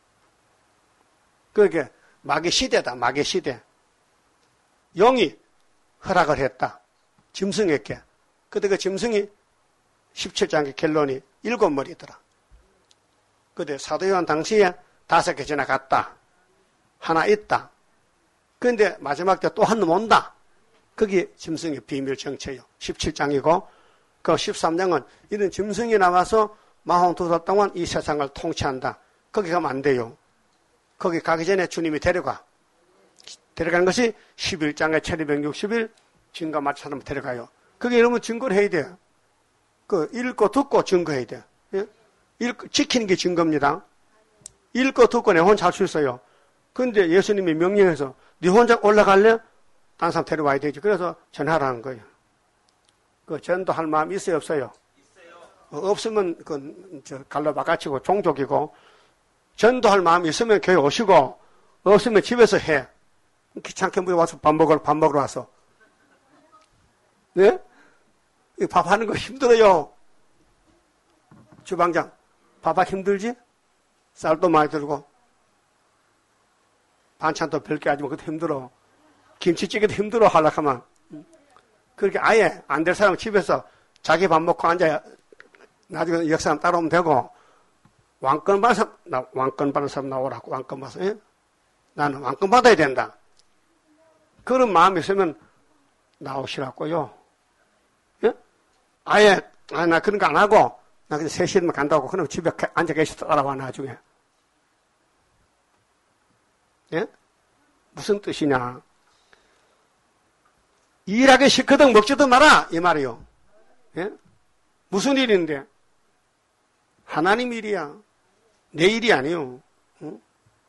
그게 마귀 시대다. 마귀 시대. 영이 허락을 했다. 짐승에게. 그때 그 짐승이 십칠 장의 결론이 일곱 머리더라. 그때 사도 요한 당시에 다섯 개 지나갔다. 하나 있다. 그런데 마지막 때 또 한 놈 온다. 그게 짐승의 비밀 정체요. 십칠 장이고 그 십삼 장은 이런 짐승이 나와서 사십이 살 동안 이 세상을 통치한다. 거기 가면 안 돼요. 거기 가기 전에 주님이 데려가. 데려가는 것이 십일 장의 천이백육십 일 증거 마처럼 데려가요. 그게 이러면 증거를 해야 돼요. 그 읽고 듣고 증거해야 돼요. 예? 읽고, 지키는 게 증거입니다. 읽고 듣고 내 혼자 할 수 있어요. 근데 예수님이 명령해서 네 혼자 올라갈래? 다른 사람 데려와야 되지. 그래서 전하라는 거예요. 그 전도할 마음 있어요, 없어요? 있어요. 어, 없으면 그 저 갈로 바가치고 종족이고, 전도할 마음 있으면 교회 오시고 없으면 집에서 해. 귀찮게 뭐 와서 밥 먹으러 밥 먹으러 와서. 네? 밥 하는 거 힘들어요. 주방장 밥하기 힘들지? 쌀도 많이 들고 반찬도 별게 하지만 그것도 힘들어. 김치찌개도 힘들어 하려면. 그렇게 아예 안 될 사람은 집에서 자기 밥 먹고 앉아야 나중에 역 사람 따라오면 되고, 왕권 받은 사람, 나, 왕권 받은 사람 나오라고, 왕권 받아서, 예? 나는 왕권 받아야 된다. 그런 마음이 있으면 나오시라고요. 예? 아예, 아, 나 그런 거 안 하고, 나 그냥 세 시면 간다고, 그럼 집에 앉아 계시다 따라와, 나중에. 예? 무슨 뜻이냐? 일하기 싫거든 먹지도 마라 이 말이요. 예? 무슨 일인데? 하나님 일이야. 내 일이 아니요. 응?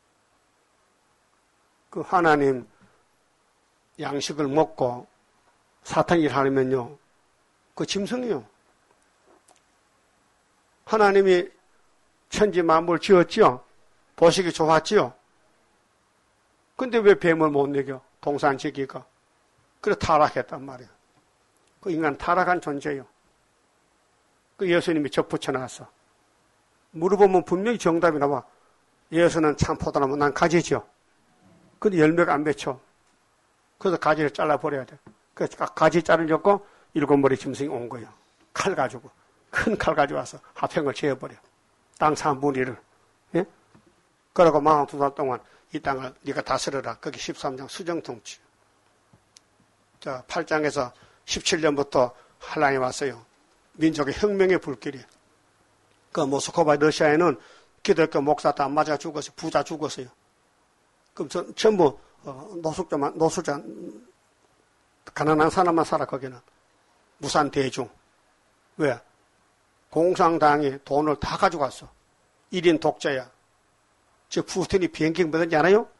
그 하나님 양식을 먹고 사탄 일하려면요. 그 짐승이요. 하나님이 천지 만물 지었지요. 보시기 좋았지요. 근데 왜 뱀을 못 먹여? 동산지기가. 그래 타락했단 말이에요. 그 인간 타락한 존재예요. 그 예수님이 접붙여 놨어. 물어보면 분명히 정답이 나와. 예수는 참포도나무 난 가지죠. 근데 열매가 안 맺혀. 그래서 가지를 잘라버려야 돼. 그래서 가지 자르려고 일곱 머리 짐승이 온 거예요. 칼 가지고. 큰 칼 가져와서 화평을 지어버려. 땅 삼분의 일을. 예? 그러고 마흔두 살 동안 이 땅을 네가 다스려라. 거기 십삼 장 수정통치. 자, 팔 장에서 십칠 년부터 한란이 왔어요. 민족의 혁명의 불길이. 그 모스크바 러시아에는 기독교 목사 다 맞아 죽었어요. 부자 죽었어요. 그럼 전, 전부 어, 노숙자만 노숙자 가난한 사람만 살아 거기는. 무산 대중. 왜? 공산당이 돈을 다 가져갔어. 일 인 독재야. 저 푸틴이 비행기 몇 대인지 알아요?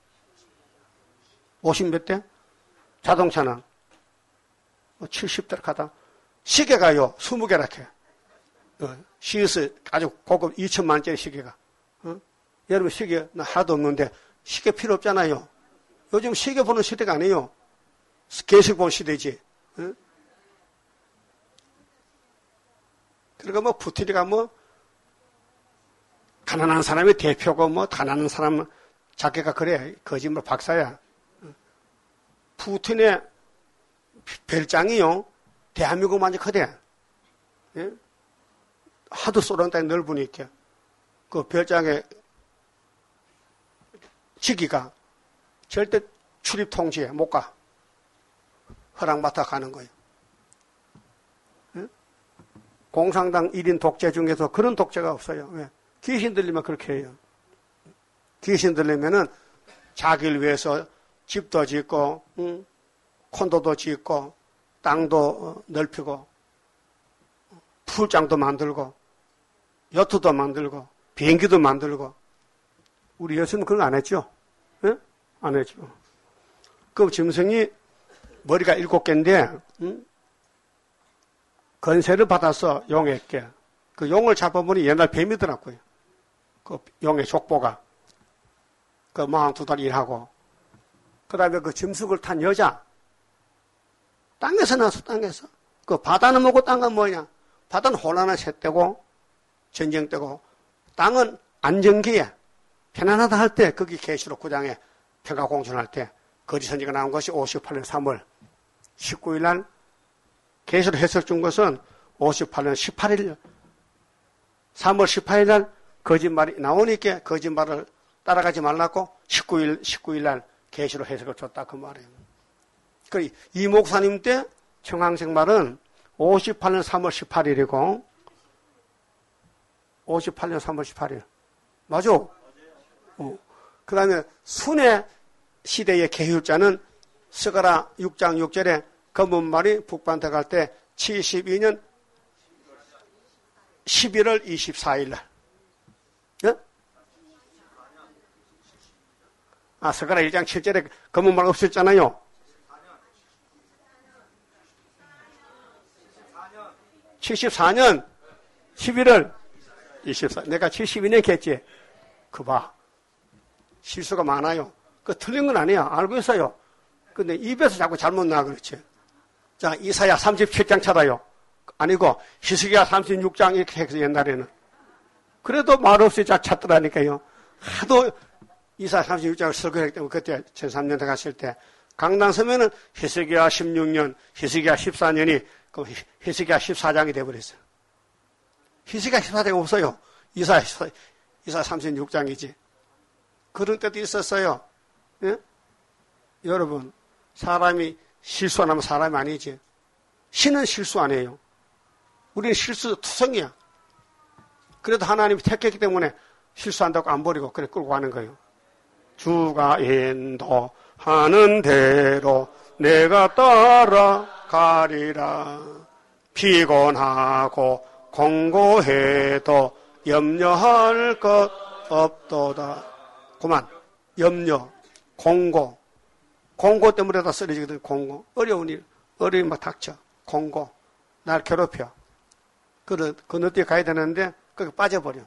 오십 몇 대? 자동차는 칠십 대를 가다. 시계가요, 스무 개라 해. 어, 시스 아주 고급 이천만 원짜리 시계가. 어? 여러분 시계 하나도 없는데 시계 필요 없잖아요. 요즘 시계 보는 시대가 아니에요. 계속 보는 시대지. 어? 그러니까 뭐 푸틴이가 뭐 가난한 사람의 대표고 뭐 가난한 사람 자기가 그래. 거짓말 박사야. 푸틴의 별장이요. 대한민국만이 크대. 예? 하도 소련 땅이 넓으니까 그 별장의 직위가 절대 출입 통지에 못 가. 허락받아 가는 거예요. 예? 공산당 일 인 독재 중에서 그런 독재가 없어요. 왜? 귀신 들리면 그렇게 해요. 귀신 들리면은 자기를 위해서 집도 짓고, 응? 콘도도 짓고, 땅도 넓히고, 풀장도 만들고, 여트도 만들고, 비행기도 만들고. 우리 예수는 그걸 안 했죠? 예? 안 했죠. 그 짐승이 머리가 일곱 개인데, 응? 건세를 받아서 용에게. 그 용을 잡아보니 옛날 뱀이더라고요. 그 용의 족보가. 그 마흔두 달 일하고. 그 다음에 그 짐승을 탄 여자. 땅에서 나왔어, 땅에서. 그 바다는 뭐고 땅은 뭐냐? 바다는 혼란한 새때고, 전쟁 때고, 땅은 안정기에, 편안하다 할 때, 거기 계시록 구 장에 평가공천할 때, 거짓 선지가 나온 것이 오십팔 년 삼월 십구 일 날, 계시록 해석 준 것은 오십팔 년 십팔 일, 삼월 십팔 일 날 거짓말이 나오니까 거짓말을 따라가지 말라고 십구 일, 십구 일 날 계시록 해석을 줬다 그 말이에요. 그 이 목사님 때 청항생 말은 오십팔 년 삼월 십팔 일이고 오십팔 년 삼월 십팔 일 맞아? 어. 그 다음에 순회 시대의 계율자는 스가랴 육 장 육 절에 검은 말이 북반대 갈 때 칠십이 년 십일월 이십사 일 날. 예? 아, 스가랴 일 장 칠 절에 검은 말 없었잖아요. 칠십사 년 십일월 이십사. 내가 칠십이 년 했지. 그 봐. 실수가 많아요. 그 틀린 건 아니야. 알고 있어요. 근데 입에서 자꾸 잘못 나와 그렇지. 자, 이사야 삼십칠 장 찾아요. 아니고 히스기야 삼십육 장 이렇게 해서 옛날에는. 그래도 말없이 자 찾더라니까요. 하도 이사야 삼십육 장을 설교했기 때문에 그때 천삼 년대 갔을 때 강단 서면은 히스기야 십육 년, 히스기야 십사 년이 그 히스기야 십사 장이 돼버렸어요. 히스기야 십사 장이 없어요. 이사야, 이사야 삼십육 장이지. 그런 때도 있었어요. 예? 여러분, 사람이 실수 안 하면 사람이 아니지. 신은 실수 안 해요. 우리는 실수 투성이야. 그래도 하나님이 택했기 때문에 실수한다고 안 버리고 그래 끌고 가는 거예요. 주가 인도하는 대로 내가 따라가리라. 피곤하고 공고해도 염려할 것 없도다. 그만. 염려, 공고. 공고 때문에 다 쓰러지거든. 공고. 어려운 일, 어려움이 막 닥쳐. 공고. 날 괴롭혀. 그 건너뛰어 가야 되는데 거기 빠져버려.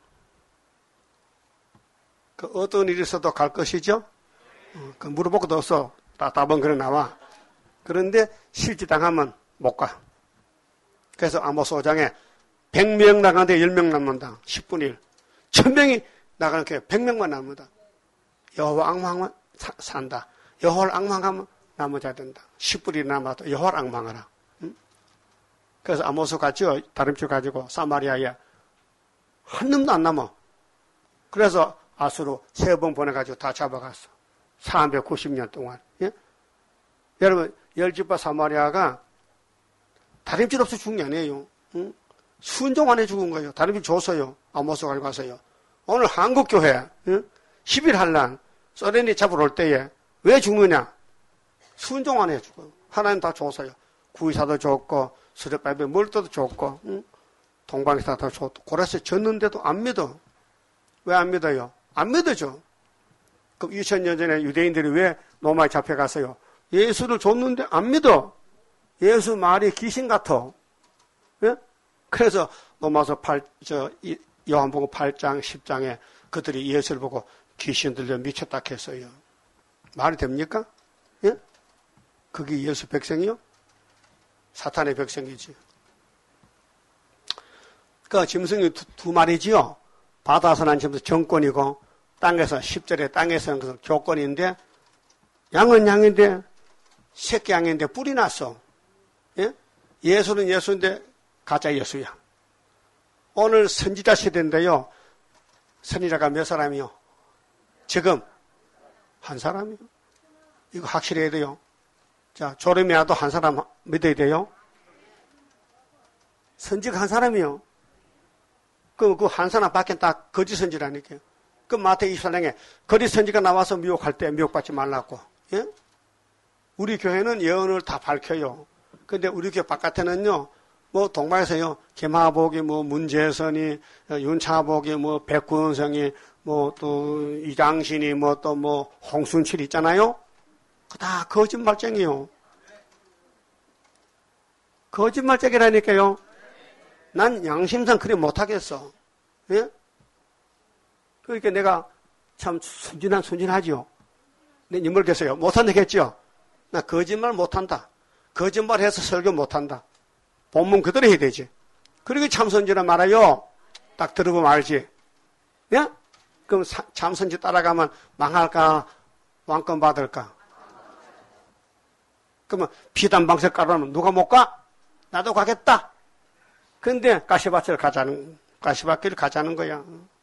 그 어떤 일이 있어도 갈 것이죠? 어, 그 물어보고도 없어. 답은 그래 나와. 그런데 실지 당하면 못 가. 그래서 아모스 오 장에 백 명 나가는데 십 명 남는다. 십분의 일. 천 명이 나가는 게 백 명만 남는다. 여호와 앙망하면 산다. 여호와를 앙망하면 남은 자 된다. 십분의 일 남아도 여호와를 앙망하라. 응? 그래서 아모스 갔죠. 다림줄 가지고 사마리아에 한 놈도 안 남아. 그래서 아수로 세 번 보내가지고 다 잡아갔어. 삼백구십 년 동안. 예? 여러분, 열지파 사마리아가 다림질 없어 죽은 게 아니에요. 응? 순종 안에 죽은 거예요. 다림질 줬어요. 아모스 가지고 가서요. 오늘 한국교회, 응? 십 일 한란, 소련이 잡으러 올 때에 왜 죽느냐? 순종 안에 죽어요. 하나님 다 줬어요. 구의사도 줬고, 수렵밥에 물도도 줬고, 응? 동방에서도 줬고, 고라스 졌는데도 안 믿어. 왜 안 믿어요? 안 믿어죠. 그럼 이천 년 전에 유대인들이 왜 로마에 잡혀갔어요? 예수를 줬는데 안 믿어. 예수 말이 귀신 같아. 예? 그래서 로마서 팔, 저, 요한복음 팔 장, 십 장에 그들이 예수를 보고 귀신 들려 미쳤다 했어요. 말이 됩니까? 예? 그게 예수 백성이요? 사탄의 백성이지. 그 짐승이 두, 두 마리지요? 바다에서 난 짐승 정권이고, 땅에서, 십 절에 땅에서는 그 교권인데, 양은 양인데, 새끼 양인데 뿔이 났어. 예? 예수는 예수인데 가짜 예수야. 오늘 선지자 시대인데요. 선지자가 몇 사람이요? 지금 한 사람이요. 이거 확실해야 돼요. 자, 조르미야도 한 사람 믿어야 돼요. 선지가 한 사람이요. 그, 그 한 사람 밖엔 다 거짓 선지라니까요. 그 마태복음 이십사 장에 거짓 선지가 나와서 미혹할 때 미혹받지 말라고. 예? 우리 교회는 예언을 다 밝혀요. 근데 우리 교회 바깥에는요, 뭐, 동방에서요, 김하복이, 뭐, 문재선이, 윤차복이, 뭐, 백군성이, 뭐, 또, 이장신이, 뭐, 또, 뭐, 홍순칠 있잖아요? 다 거짓말쟁이요. 거짓말쟁이라니까요. 난 양심상 그래 못하겠어. 예? 그러니까 내가 참 순진한 순진하지요. 내 인물 계세요. 못한다 했죠? 나 거짓말 못한다. 거짓말해서 설교 못한다. 본문 그대로 해야 되지. 그리고 참선지라 말아요. 딱 들어보면 알지. 예? 그럼 사, 참선지 따라가면 망할까? 왕권 받을까? 그러면 피단방석 깔아놓으면 누가 못 가? 나도 가겠다. 근데 가시밭을 가자는, 가시밭길을 가자는 거야.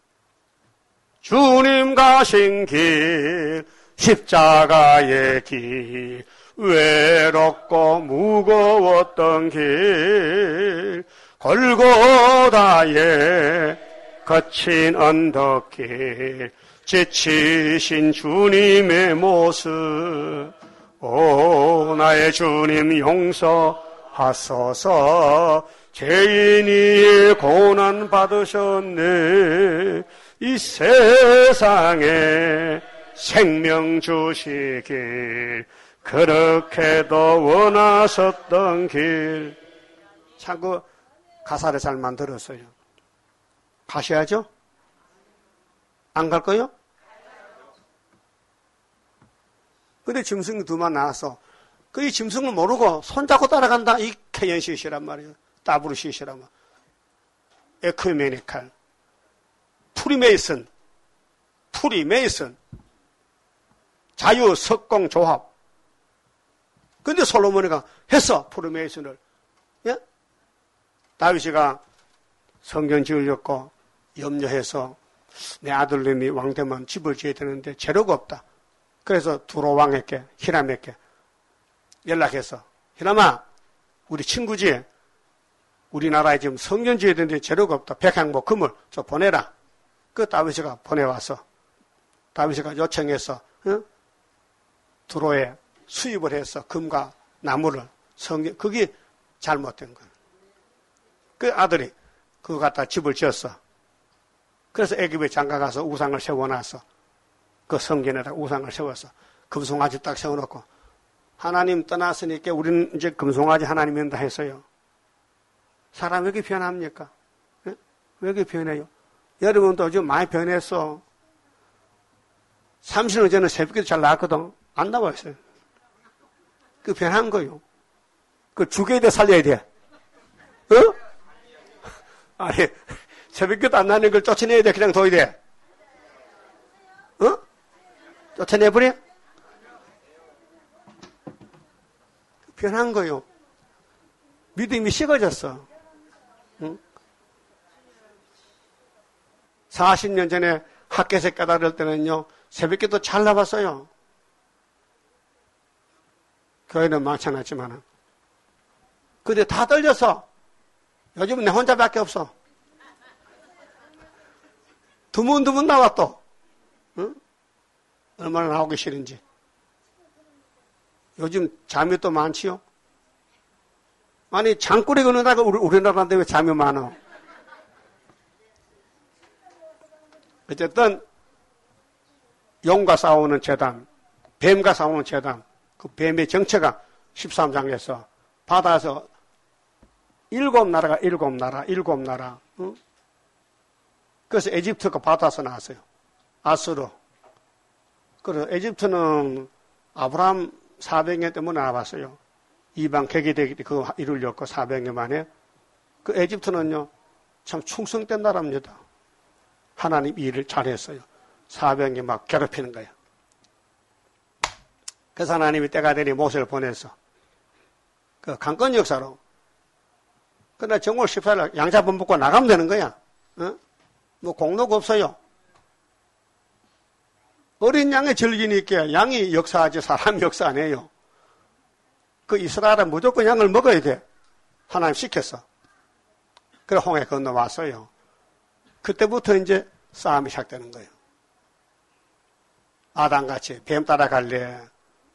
주님 가신 길, 십자가의 길, 외롭고 무거웠던 길, 골고다의 거친 언덕길, 지치신 주님의 모습, 오 나의 주님 용서하소서, 죄인이 고난 받으셨네, 이 세상에 생명 주시길, 그렇게도 원하셨던 길. 참 그 가사를 잘 만들었어요. 가셔야죠? 안 갈 거요? 근데 짐승이 두만 나왔어. 그 이 짐승을 모르고 손잡고 따라간다. 이 케연시시란 말이에요. 따브르시시란 말. 에큐메니칼. 프리메이슨. 프리메이슨. 자유, 석공, 조합. 근데 솔로몬이가 했어. 프리메이슨을. 예? 다윗이가 성전 지으려고 염려해서 내 아들님이 왕되면 집을 지어야 되는데 재료가 없다. 그래서 두로 왕에게, 히람에게 연락해서, 히람아, 우리 친구지? 우리나라에 지금 성전 지어야 되는데 재료가 없다. 백향목 금을 저 보내라. 그 다윗이가 보내왔어. 다윗이가 요청해서 어? 두로에 수입을 해서 금과 나무를 성경 그게 잘못된 거예요. 그 아들이 그거 갖다 집을 지었어. 그래서 애굽에 장가 가서 우상을 세워놔서 그 성전에다 우상을 세워서 금송아지 딱 세워놓고 하나님 떠났으니까 우리는 이제 금송아지 하나님이다 했어요. 사람 왜 이렇게 변합니까? 네? 왜 이렇게 변해요? 여러분도 좀 많이 변했어. 삼십 년 전에 새벽에도 잘 나왔거든. 안 나와있어요. 그 변한 거요. 그 죽여야 돼, 살려야 돼? 어? 아니, 새벽에도 안 나는 걸 쫓아내야 돼, 그냥 둬야 돼? 어? 쫓아내버려? 변한 거요. 믿음이 식어졌어. 응? 사십 년 전에 학교에서 깨달을 때는요, 새벽에도 잘 나왔어요. 교회는 많잖았지만은. 근데 다 떨려서 요즘은 내 혼자밖에 없어. 드문드문 나와 또. 응? 얼마나 나오기 싫은지. 요즘 잠이 또 많지요? 아니, 장꾸리 걷는다가 우리, 우리나라인데 왜 잠이 많아? 어쨌든, 용과 싸우는 재단, 뱀과 싸우는 재단, 그 뱀의 정체가 십삼 장에서 바다에서 일곱 나라가 일곱 나라, 일곱 나라. 응? 그래서 에집트가 바다에서 나왔어요. 아수르. 그래서 에집트는 아브라함 사백 년 때문에 나왔어요. 이방 개개되기 그거 이루려고 사백 년 만에. 그 에집트는요, 참 충성된 나라입니다. 하나님 일을 잘했어요. 사백 년 막 괴롭히는 거예요. 그래서 하나님이 때가 되니 모세를 보내서 그 강권 역사로. 그러나 정월 십사 일 양자분 붙고 나가면 되는 거야. 어? 뭐 공로가 없어요. 어린 양의 절기니까 양이 역사하지 사람이 역사 안 해요. 그 이스라엘은 무조건 양을 먹어야 돼. 하나님 시켰어. 그래 홍해 건너왔어요. 그때부터 이제 싸움이 시작되는 거예요. 아담같이 뱀 따라갈래?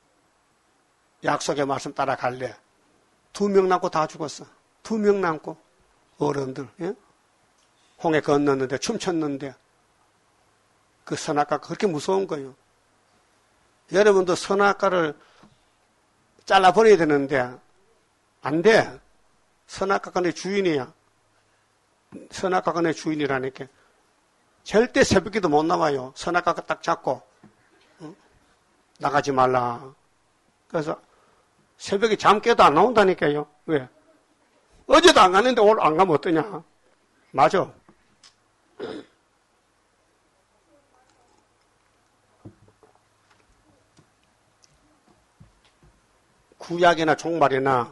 약속의 말씀 따라갈래? 두 명 남고 다 죽었어. 두 명 남고 어른들. 예? 홍해 건넜는데 춤췄는데 그 선악과가 그렇게 무서운 거예요. 여러분도 선악과를 잘라버려야 되는데 안 돼. 선악과가 내 주인이야. 선악과가 내 주인이라니까. 절대 새벽에도 못 나와요. 선악과가 딱 잡고 응? 나가지 말라. 그래서 새벽에 잠 깨도 안 나온다니까요. 왜? 어제도 안 갔는데 오늘 안 가면 어떠냐. 맞아. 구약이나 종말이나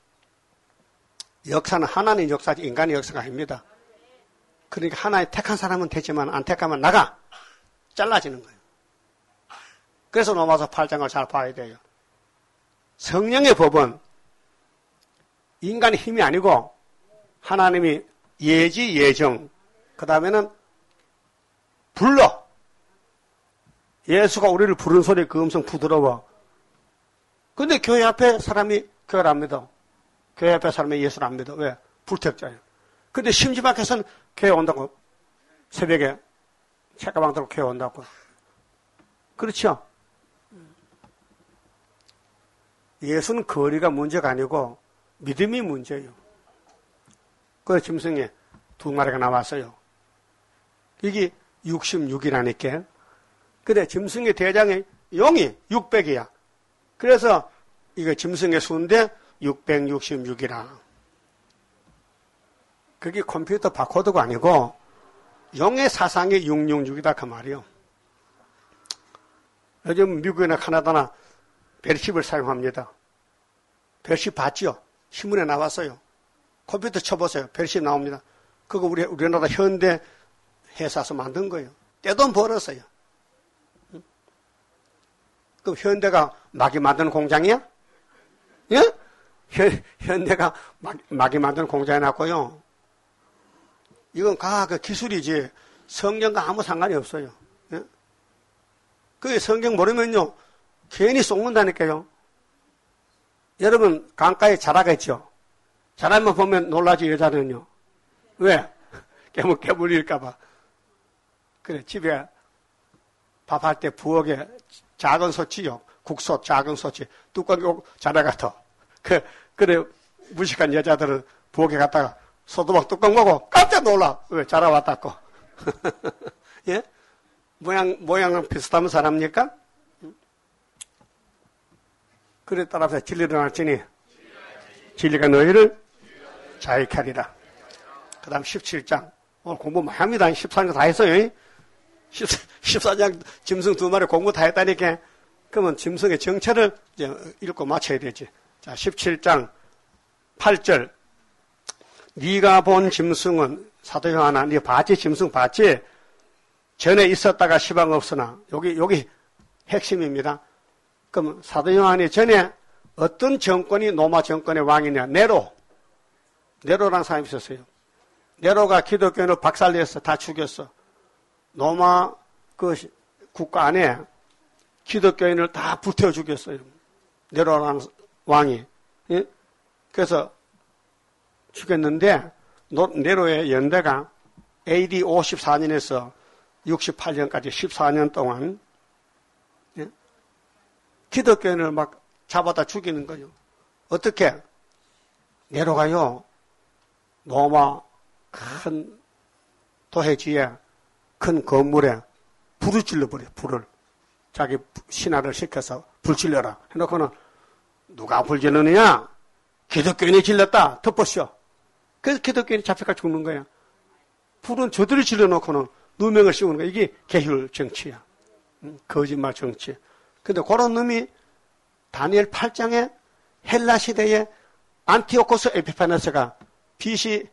역사는 하나님 역사지 인간의 역사가 아닙니다. 그러니까 하나의 택한 사람은 되지만 안 택하면 나가. 잘라지는 거예요. 그래서 로마서 팔 장을 잘 봐야 돼요. 성령의 법은 인간의 힘이 아니고 하나님이 예지 예정 그 다음에는 불러. 예수가 우리를 부르는 소리 그 음성 부드러워. 근데 교회 앞에 사람이 교회를 안 믿어. 교회 앞에 사람이 예수를 안 믿어. 왜? 불택자예요. 근데 심지밖에서는 교회 온다고. 새벽에 책가방 들고 교회 온다고. 그렇죠? 예수는 거리가 문제가 아니고 믿음이 문제예요. 그래서 짐승에 두 마리가 나왔어요. 이게 육십육이라니까. 근데 짐승의 대장에 용이 육백이야. 그래서 이거 짐승의 수인데 육백육십육이라. 그게 컴퓨터 바코드가 아니고 용의 사상이 육백육십육이다 그 말이요. 요즘 미국이나 카나다나 벨십을 사용합니다. 벨십 봤죠? 신문에 나왔어요. 컴퓨터 쳐보세요. 벨십 나옵니다. 그거 우리, 우리나라 현대 회사에서 만든 거예요. 떼돈 벌었어요. 그럼 현대가 마귀 만드는 공장이야? 예? 현, 현대가 마, 마귀 만드는 공장이 났고요. 이건 과학 기술이지 성경과 아무 상관이 없어요. 예? 그 성경 모르면요, 괜히 속는다니까요. 여러분, 강가에 자라겠죠? 자라면 보면 놀라지, 여자는요. 왜? 깨물, 깨물릴까봐. 그래, 집에 밥할 때 부엌에 작은 소치요. 국소, 작은 소치. 뚜껑이 자라가서. 그, 그래, 무식한 여자들은 부엌에 갔다가 소도박 뚜껑 보고 깜짝 놀라. 왜? 자라왔다고. 예? 모양, 모양은 비슷하면 사람입니까? 그래 따라서 진리를 알지니 진리가 너희를 자유케 하리라. 그 다음 십칠 장. 오늘 공부 많이 합니다. 십사 장 다 했어요. 십사 장 짐승 두 마리 공부 다 했다니까. 그러면 짐승의 정체를 이제 읽고 맞춰야 되지. 자, 십칠 장 팔 절. 네가 본 짐승은 사도 요한아, 네 봤지? 짐승 봤지? 전에 있었다가 시방 없으나. 여기, 여기 핵심입니다. 그럼 사도 요한이 전에 어떤 정권이 로마 정권의 왕이냐? 네로. 네로라는 사람이 있었어요. 네로가 기독교인을 박살냈어. 다 죽였어. 로마 그 국가 안에 기독교인을 다 불태워 죽였어요. 네로라는 왕이. 예? 그래서 죽였는데 네로의 연대가 에이디 오십사 년에서 육십팔 년까지 십사 년 동안 예? 기독교인을 막 잡아다 죽이는 거죠. 어떻게? 네로가요, 로마 큰 도해지에 큰 건물에 불을 질러버려, 불을. 자기 신하를 시켜서 불 질러라. 해놓고는 누가 불 질르느냐? 기독교인이 질렀다. 덮어씌워. 그래서 기독교인이 잡혀가 죽는 거야. 불은 저들이 질러놓고는 누명을 씌우는 거야. 이게 계율 정치야. 거짓말 정치. 근데 그런 놈이 다니엘 팔 장에 헬라 시대에 안티오코스 에피파네스가 비씨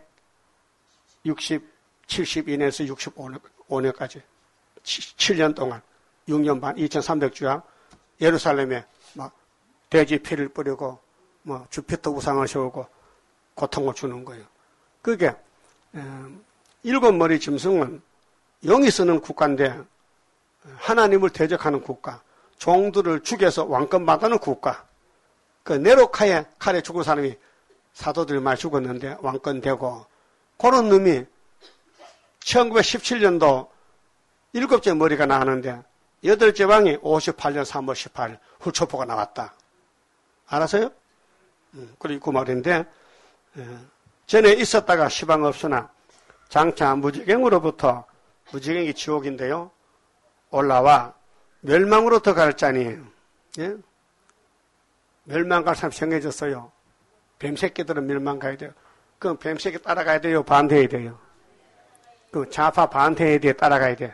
백육십, 칠십이 년에서 육십오 년까지 칠 년 동안 육 년 반 이천삼백 주야 예루살렘에 막 돼지 피를 뿌리고 뭐 주피터 우상을 세우고 고통을 주는 거예요. 그게 일곱 머리 짐승은 영이 쓰는 국가인데 하나님을 대적하는 국가, 종들을 죽여서 왕권 받는 국가. 그 네로카의 칼에 죽은 사람이 사도들이 많이 죽었는데 왕권 되고, 그런 놈이 천구백십칠 년도 일곱째 머리가 나왔는데 여덟째 왕이 오십팔 년 삼월 십팔 일 훌초포가 나왔다. 알았어요? 음, 그리고 그 말인데 에, 전에 있었다가 시방 없으나 장차 무지갱으로부터, 무지갱이 지옥인데요, 올라와 멸망으로부터 갈 자니, 예? 멸망 갈 사람 정해졌어요. 뱀새끼들은 멸망 가야 돼요. 그럼 뱀새끼 따라가야 돼요? 반대해야 돼요? 그 좌파 반대해야 돼요? 따라가야 돼요?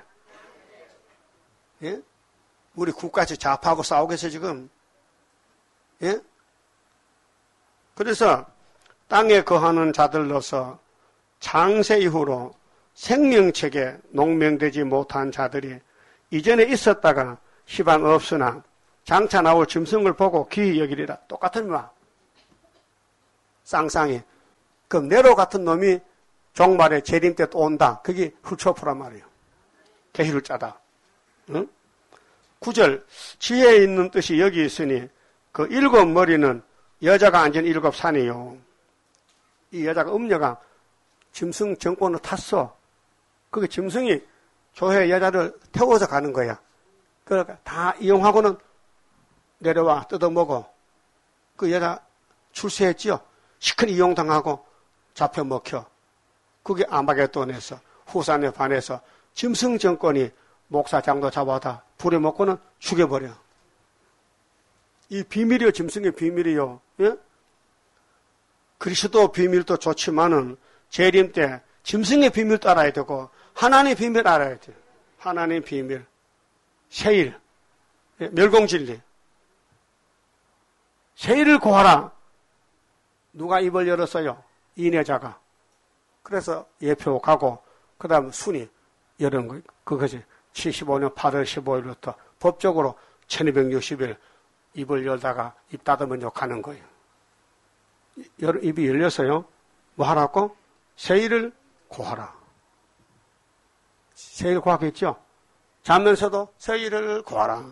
예? 우리 국가에서 좌파하고 싸우겠어요, 지금? 예? 그래서 땅에 거하는 자들로서 창세 이후로 생명책에 농명되지 못한 자들이 이전에 있었다가 시방 없으나 장차 나올 짐승을 보고 귀히 여기리라. 똑같은 말. 쌍쌍이. 그럼 네로 같은 놈이 종말에 재림 때 또 온다. 그게 훌초포란 말이에요. 계시를 짜다. 응? 구 절. 지혜에 있는 뜻이 여기 있으니 그 일곱 머리는 여자가 앉은 일곱 산이요. 이 여자가 음녀가 짐승 정권을 탔어. 그게 짐승이 조회 여자를 태워서 가는 거야. 그러니까 다 이용하고는 내려와 뜯어먹어. 그 여자 출세했지요. 시큰 이용당하고 잡혀 먹혀. 그게 아마겟돈에서 후산에 반해서 짐승 정권이 목사 장도 잡아다 불에 먹고는 죽여버려. 이 비밀이요, 짐승의 비밀이요. 예? 그리스도 비밀도 좋지만은 재림 때 짐승의 비밀도 알아야 되고 하나님의 비밀 알아야 돼요. 하나님의 비밀. 세일. 예? 멸공진리. 세일을 구하라. 누가 입을 열었어요? 인해자가. 그래서 예표 가고 그 다음 순위 열은 거. 그것이 칠십오 년 팔월 십오일부터 법적으로 천이백육십 일 입을 열다가 입 닫으면 욕하는 거예요. 입이 열려서요. 뭐 하라고? 세일을 구하라. 세일 구하겠죠? 자면서도 새 일을 구하라.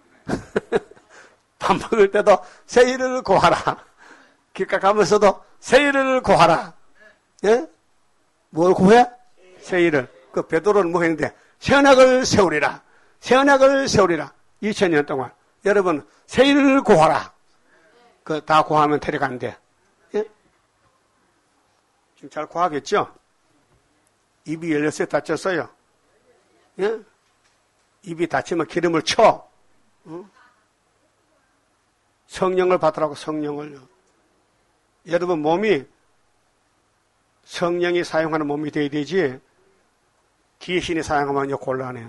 밥 먹을 때도 새 일을 구하라. 길가 가면서도 새 일을 구하라. 예? 뭘 구해? 새 일을. 그 베드로는 뭐 했는데 새 언약을 세우리라. 새 언약을 세우리라. 이천 년 동안 여러분 새 일을 구하라. 그 다 구하면 데려간대. 예? 지금 잘 구하겠죠? 입이 열렸어요? 닫혔어요? 예? 입이 닫히면 기름을 쳐. 응? 성령을 받으라고 성령을요. 여러분 몸이 성령이 사용하는 몸이 돼야 되지 귀신이 사용하면 곤란해요.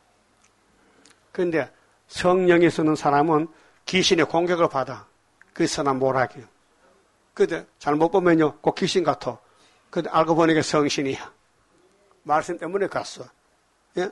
그런데 성령이 쓰는 사람은 귀신의 공격을 받아. 그래서 난 뭐라기요. 근데 잘못 보면요 꼭 귀신 같아. 근데 알고 보니까 성신이야. 말씀 때문에 갔어. 예?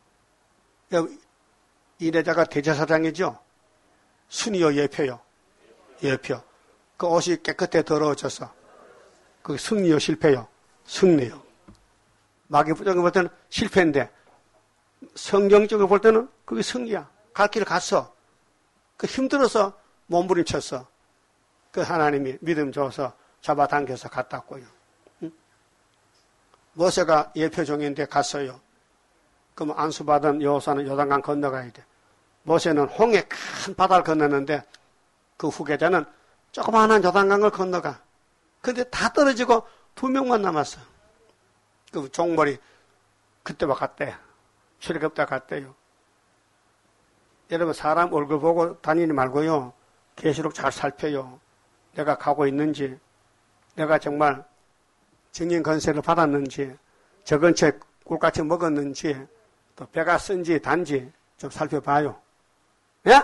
이래자가 대제사장이죠. 순이요 예표요. 예표. 그 옷이 깨끗해 더러워져서 그 승리요 실패요. 승리요. 마귀부적으로 볼 때는 실패인데 성경적으로 볼 때는 그게 승리야. 갈 길을 갔어. 그 힘들어서 몸부림쳤어. 그 하나님이 믿음 줘서 잡아당겨서 갔다고요. 응? 모세가 예표종인데 갔어요. 그럼 안수받은 여호수아는 요단강 건너가야 돼. 모세는 홍해 큰 바다를 건너는데 그 후계자는 조그마한 요단강을 건너가. 근데 다 떨어지고 두 명만 남았어. 그 종머리 그때만 갔대. 출애굽때 갔대요. 여러분 사람 얼굴 보고 다니지 말고요. 계시록 잘 살펴요. 내가 가고 있는지, 내가 정말 증인 건세를 받았는지, 저 근처에 꿀같이 먹었는지, 또 배가 쓴지 단지 좀 살펴봐요. 예?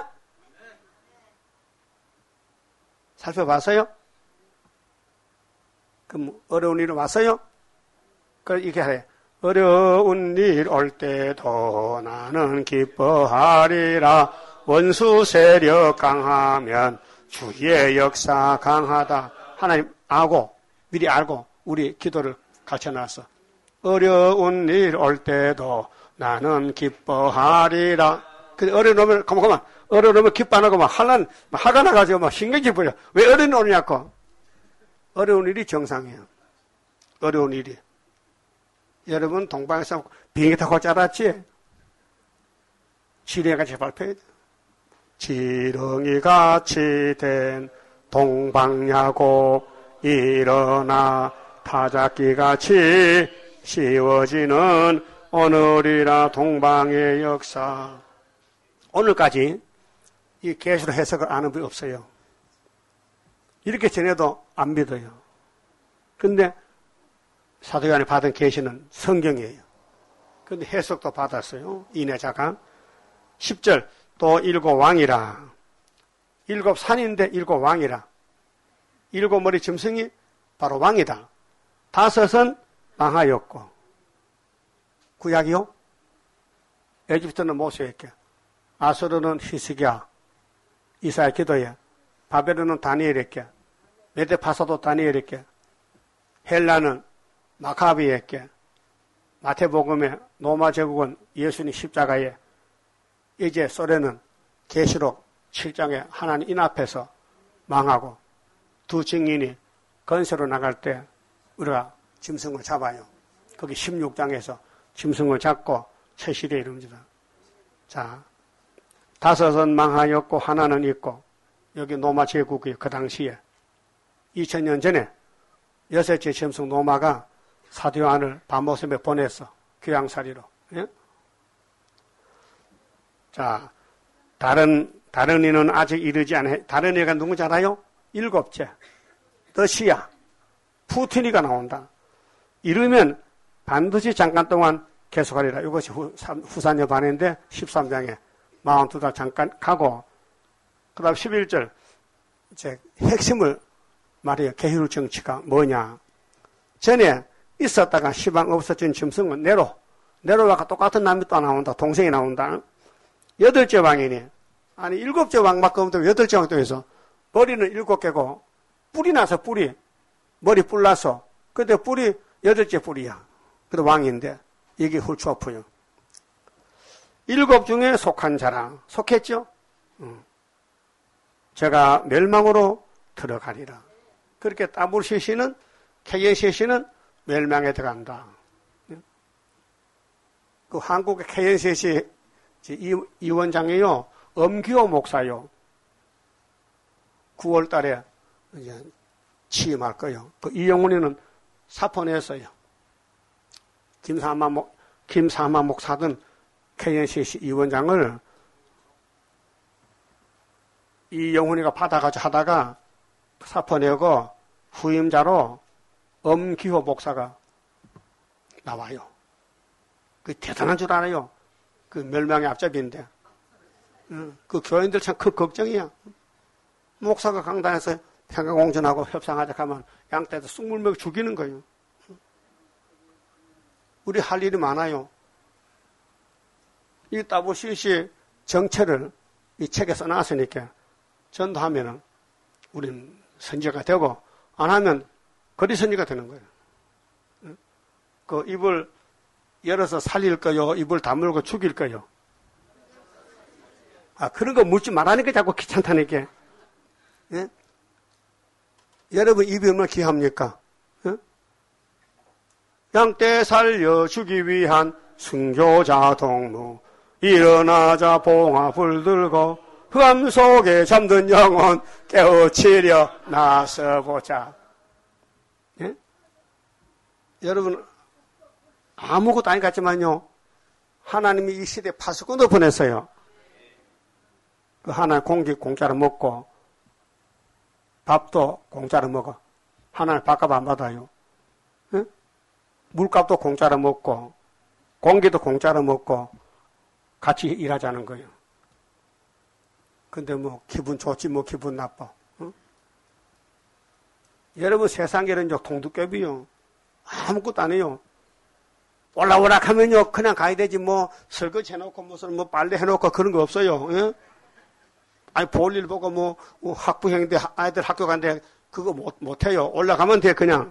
살펴봤어요? 그럼 어려운 일은 왔어요? 그래 이렇게 해. 어려운 일 올 때도 나는 기뻐하리라. 원수 세력 강하면 주의 역사 강하다. 하나님 알고 미리 알고 우리 기도를 가르쳐놨어. 어려운 일 올 때도 나는 기뻐하리라. 근데 어려우면 가만 가만 어려우면 기뻐 안 하고 막 할란 화가 나가지고 막 신경질 부려. 왜 어려운 오냐고. 어려운 일이 정상이에요. 어려운 일이. 여러분 동방에서 비행기 타고 자랐지? 지렁이같이 발표해야 돼. 지렁이같이 된 동방야곱 일어나 타작기같이 씌워지는 오늘이라 동방의 역사. 오늘까지 이 계시록 해석을 아는 분이 없어요. 이렇게 전해도 안 믿어요. 그런데 사도 요한이 받은 계시는 성경이에요. 그런데 해석도 받았어요. 인해자가. 십 절 또 일곱 왕이라. 일곱 산인데 일곱 왕이라. 일곱 머리 짐승이 바로 왕이다. 다섯은 망하였고. 구약이요? 에집트는 모세에게, 아수르는 히스기야, 이사야 기도에, 바벨론은 다니엘에게, 메데파사도 다니엘에게, 헬라는 마카비에게, 마태복음의 로마 제국은 예수님 십자가에, 이제 소련은 계시록 칠 장에 하나님 인 앞에서 망하고 두 증인이 건세로 나갈 때 우리가 짐승을 잡아요. 거기 십육 장에서 짐승을 잡고 채실에 이릅니다. 자, 다섯은 망하였고 하나는 있고 여기 로마 제국이 그 당시에 이천 년 전에 여섯째 짐승 로마가 사도 요한을 밤모습에 보냈어. 귀양살이로. 예? 자, 다른, 다른 이는 아직 이르지 않아. 다른 이가 누군지 알아요? 일곱째. 러시아. 푸틴이가 나온다. 이르면 반드시 잠깐 동안 계속하리라. 이것이 후, 후산 여반인데 십삼 장에 사십이 달 잠깐 가고, 그 다음 십일 절, 이제 핵심을 말해요. 계율 정치가 뭐냐. 전에 있었다가 시방 없어진 짐승은 네로. 네로와 똑같은 남이 또 나온다. 동생이 나온다. 여덟째 왕이니. 아니, 일곱째 왕밖에 없는데 여덟째 왕이 또 있어. 머리는 일곱 개고, 뿔이 나서 뿔이. 머리 뿔 나서. 근데 뿔이 여덟째 뿔이야. 그래도 왕인데, 이게 훌초프요. 일곱 중에 속한 자라. 속했죠? 응. 제가 멸망으로 들어가리라. 그렇게 따블시시는, 케이엔시시는 멸망에 들어간다. 그 한국의 케이엔시시 이원장이요, 엄기호 목사요. 구월 달에 이제 취임할 거예요. 그 이영훈이는 사포냈어요. 김사마 목, 김사마 목사든 케이엔시시 이원장을 이영훈이가 받아가지고 하다가 사포내고 후임자로 엄기호 목사가 나와요. 그 대단한 줄 알아요. 그 멸망의 앞잡이인데. 그 교인들 참 큰 걱정이야. 목사가 강단에서 평강공전하고 협상하자 하면 양떼도 쑥물먹 죽이는 거예요. 우리 할 일이 많아요. 이 따보시시 정체를 이 책에 써놨으니까 전도하면은 우린 선지가 되고 안 하면 거리 선지가 되는 거예요. 그 입을 열어서 살릴 거요? 입을 다물고 죽일 거요? 아, 그런 거 묻지 말라니까 자꾸 귀찮다니까. 예? 여러분 입이 얼마나 귀합니까? 예? 양떼 살려주기 위한 순교자 동무 일어나자 봉합을 들고 흑암 속에 잠든 영혼 깨우치려 나서보자. 예? 여러분 아무것도 아닌 것 같지만요, 하나님이 이 시대에 파수꾼도 보냈어요. 그 하나님 공기 공짜로 먹고 밥도 공짜로 먹어. 하나님 밥값 안 받아요. 예? 물값도 공짜로 먹고 공기도 공짜로 먹고 같이 일하자는 거예요. 근데 뭐 기분 좋지 뭐 기분 나빠. 어? 여러분 세상에 이런 동두깨비요. 아무것도 안 해요. 올라오라 하면요 그냥 가야 되지 뭐 설거지 해놓고 무슨 뭐 빨래 해놓고 그런 거 없어요. 예? 아니 볼일 보고 뭐, 뭐 학부형인데 아이들 학교 간데 그거 못, 못해요. 올라가면 돼 그냥.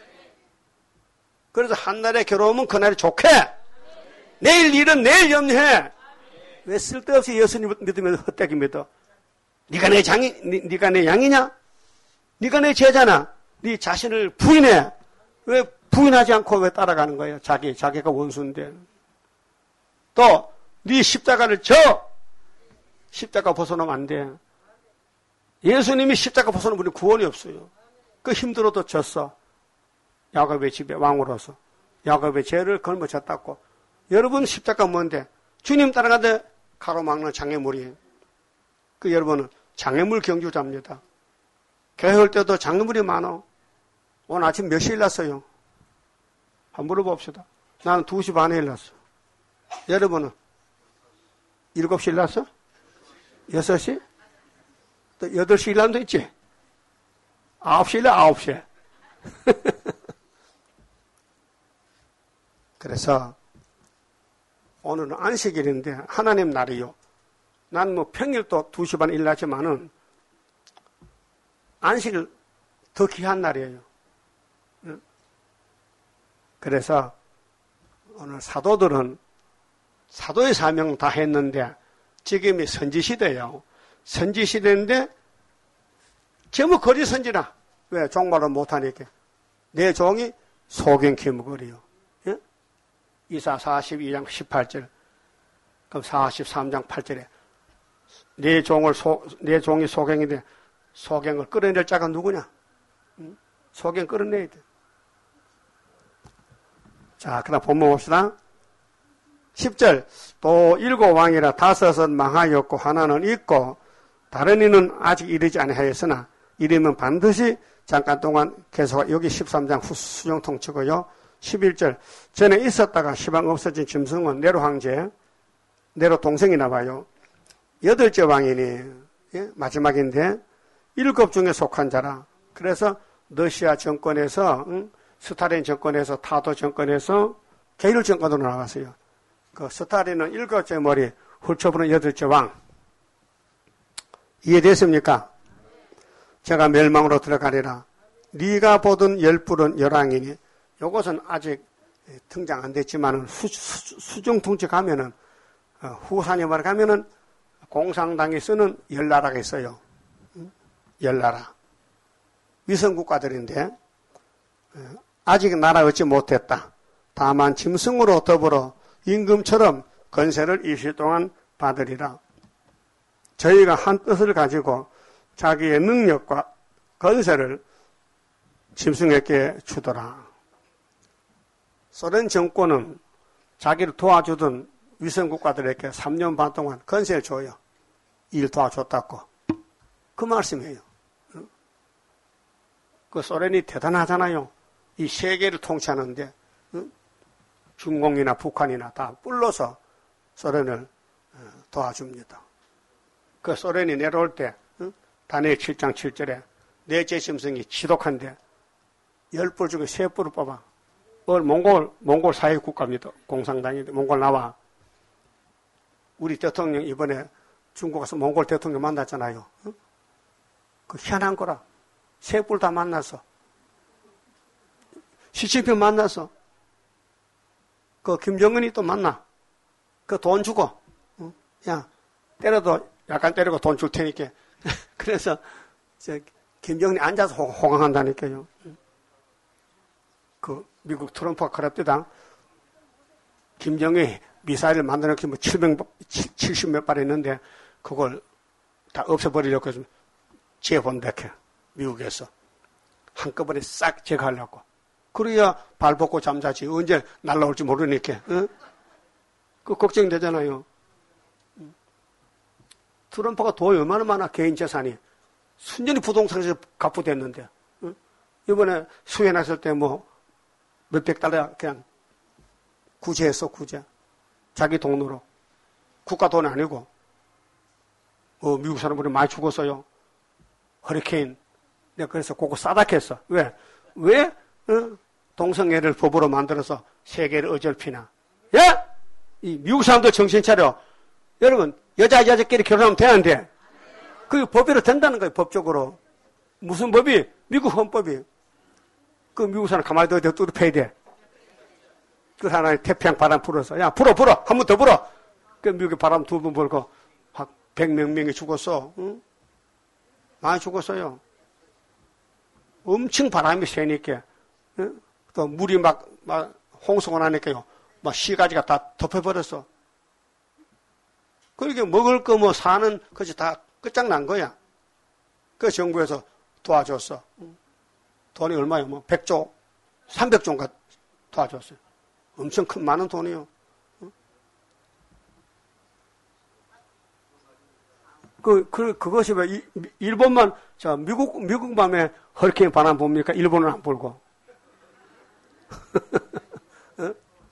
그래서 한날에 괴로우면 그날이 좋게. 내일 일은 내일 염려해. 왜 쓸데없이 예수님 믿으면 헛되게 믿어? 네가 내 장이, 네, 네가 내 양이냐? 네가 내 제자나? 네 자신을 부인해. 왜 부인하지 않고 왜 따라가는 거예요? 자기, 자기가 원수인데. 또 네 십자가를 져. 십자가 벗어나면 안 돼. 예수님이 십자가 벗어나면 우리 구원이 없어요. 그 힘들어도 졌어. 야곱의 집에 왕으로서. 야곱의 죄를 걸머졌다고. 여러분 십자가 뭔데? 주님 따라가는데 가로막는 장애물이에요. 그 여러분은 장애물 경주자입니다. 교회 올 때도 장애물이 많아. 오늘 아침 몇 시에 일났어요? 한번 물어봅시다. 나는 두 시 반에 일났어. 여러분은 일곱 시 일났어? 여섯 시? 또 여덟 시 일난도 있지? 아홉 시 일나 아홉 시에. 그래서 오늘은 안식일인데 하나님 날이요. 난 뭐 평일도 두 시 반에 일나지만은 안식일 더 귀한 날이에요. 그래서 오늘 사도들은 사도의 사명 다 했는데 지금이 선지시대예요. 선지시대인데 전부 거리 선지라. 왜? 종말을 못하니까. 내 종이 소경 기무거리요. 예? 이사 사십이 장 십팔 절. 그럼 사십삼 장 팔 절에 내 종을 소, 내 종이 소경인데 소경을 끌어낼 자가 누구냐? 응? 소경 끌어내야 돼. 자, 그다음 본문 봅시다. 십 절. 또 일곱 왕이라 다섯은 망하였고 하나는 있고 다른 이는 아직 이르지 아니하였으나 이르면 반드시 잠깐 동안 계속. 여기 십삼 장 수정통 치고요. 십일 절. 전에 있었다가 시방 없어진 짐승은 네로 황제, 네로 동생이 나와요. 여덟째 왕이니, 예? 마지막인데 일곱 중에 속한 자라. 그래서 러시아 정권에서, 응? 스탈린 정권에서, 타도 정권에서 게일 정권으로 나왔어요. 그 스탈린은 일곱째 머리, 훌초부는 여덟째 왕. 이해됐습니까? 제가 멸망으로 들어가리라. 네가 보던 열불은 열왕이니. 이것은 아직 등장 안 됐지만 수, 수, 수중통치 가면은 어, 후사님을 가면은 공산당이 쓰는 열나라가 있어요. 열나라. 위성국가들인데 어, 아직 나라 얻지 못했다. 다만 짐승으로 더불어 임금처럼 건세를 일시 동안 받으리라. 저희가 한 뜻을 가지고 자기의 능력과 건세를 짐승에게 주더라. 소련 정권은 자기를 도와주던 위성국가들에게 삼 년 반 동안 건세를 줘요. 일 도와줬다고. 그 말씀이에요. 그 소련이 대단하잖아요. 이 세계를 통치하는데 중공이나 북한이나 다 불러서 소련을 도와줍니다. 그 소련이 내려올 때 다니엘 칠 장 칠 절에 넷째 짐승이 지독한데 열 뿔 중에 세 뿔을 뽑아. 뭘 몽골 몽골 사회국가입니다. 공산당인데 몽골 나와. 우리 대통령 이번에 중국 가서 몽골 대통령 만났잖아요. 그 희한한 거라. 세 뿔 다 만나서 시진핑 만나서 그 김정은이 또 만나. 그 돈 주고 야 때려도 약간 때리고 돈 줄 테니까. 그래서 저 김정은이 앉아서 호강한다니까요. 그 미국 트럼프가 그랬대다. 김정은이 미사일을 만들어놓기 뭐 칠백 몇 발 했는데 그걸 다 없애버리려고 해서 재본백해. 미국에서. 한꺼번에 싹 제거하려고. 그래야 발 벗고 잠자지. 언제 날라올지 모르니까. 어? 그 걱정되잖아요. 트럼프가 돈이 얼마나 많아, 개인 재산이. 순전히 부동산에서 갚부됐는데. 어? 이번에 수해났을 때 뭐 몇백 달러 그냥 구제했어, 구제. 자기 돈으로. 국가 돈이 아니고. 어, 미국 사람들이 많이 죽었어요. 허리케인. 내가 그래서 그거 싸닥했어. 왜? 왜? 어? 동성애를 법으로 만들어서 세계를 어절피나. 예? 이 미국 사람들 정신 차려. 여러분, 여자 여자끼리 결혼하면 되는데. 그게 법대로 된다는 거예요, 법적으로. 무슨 법이? 미국 헌법이. 그 미국 사람 가만히 둬야 돼, 뚜렷해야 돼. 그 하나의 태평양 바람 불어서. 야, 불어, 불어! 한 번 더 불어! 그 미국에 바람 두 번 불고, 한 백몇 명이 죽었어. 응? 많이 죽었어요. 엄청 바람이 세니까. 응? 또 물이 막, 막, 홍수가 나니까요. 막 시가지가 다 덮여버렸어. 그렇게 먹을 거 뭐 사는 것이 다 끝장난 거야. 그 정부에서 도와줬어. 돈이 얼마요? 뭐 백조, 삼백조인가 도와줬어요. 엄청 큰 많은 돈이요. 그, 그, 그것이 왜, 일본만, 자, 미국, 미국 밤에 허리케인 바람 봅니까? 일본은 안 불고. 어?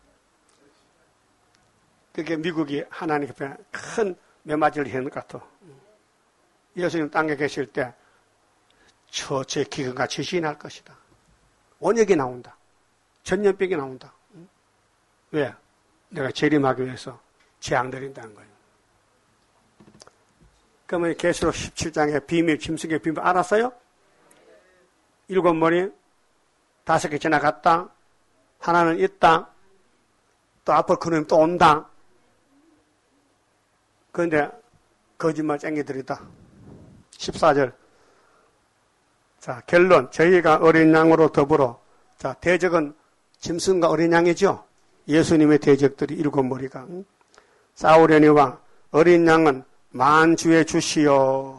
그게 미국이 하나님 앞에 큰 메마지를 하는 것 같아. 예수님 땅에 계실 때, 처제 기근같이 시인할 것이다. 원역이 나온다. 전염병이 나온다. 왜? 내가 재림하기 위해서 재앙드린다는 거예요. 그러면 계시록 십칠 장의 비밀, 짐승의 비밀 알았어요? 일곱 머리, 다섯 개 지나갔다. 하나는 있다. 또 앞으로 그놈이 또 온다. 그런데 거짓말 쟁이들이다. 십사 절. 자, 결론. 저희가 어린 양으로 더불어. 자, 대적은 짐승과 어린 양이죠. 예수님의 대적들이 일곱 머리가. 응? 싸우려니와 어린 양은 만주에 주시오.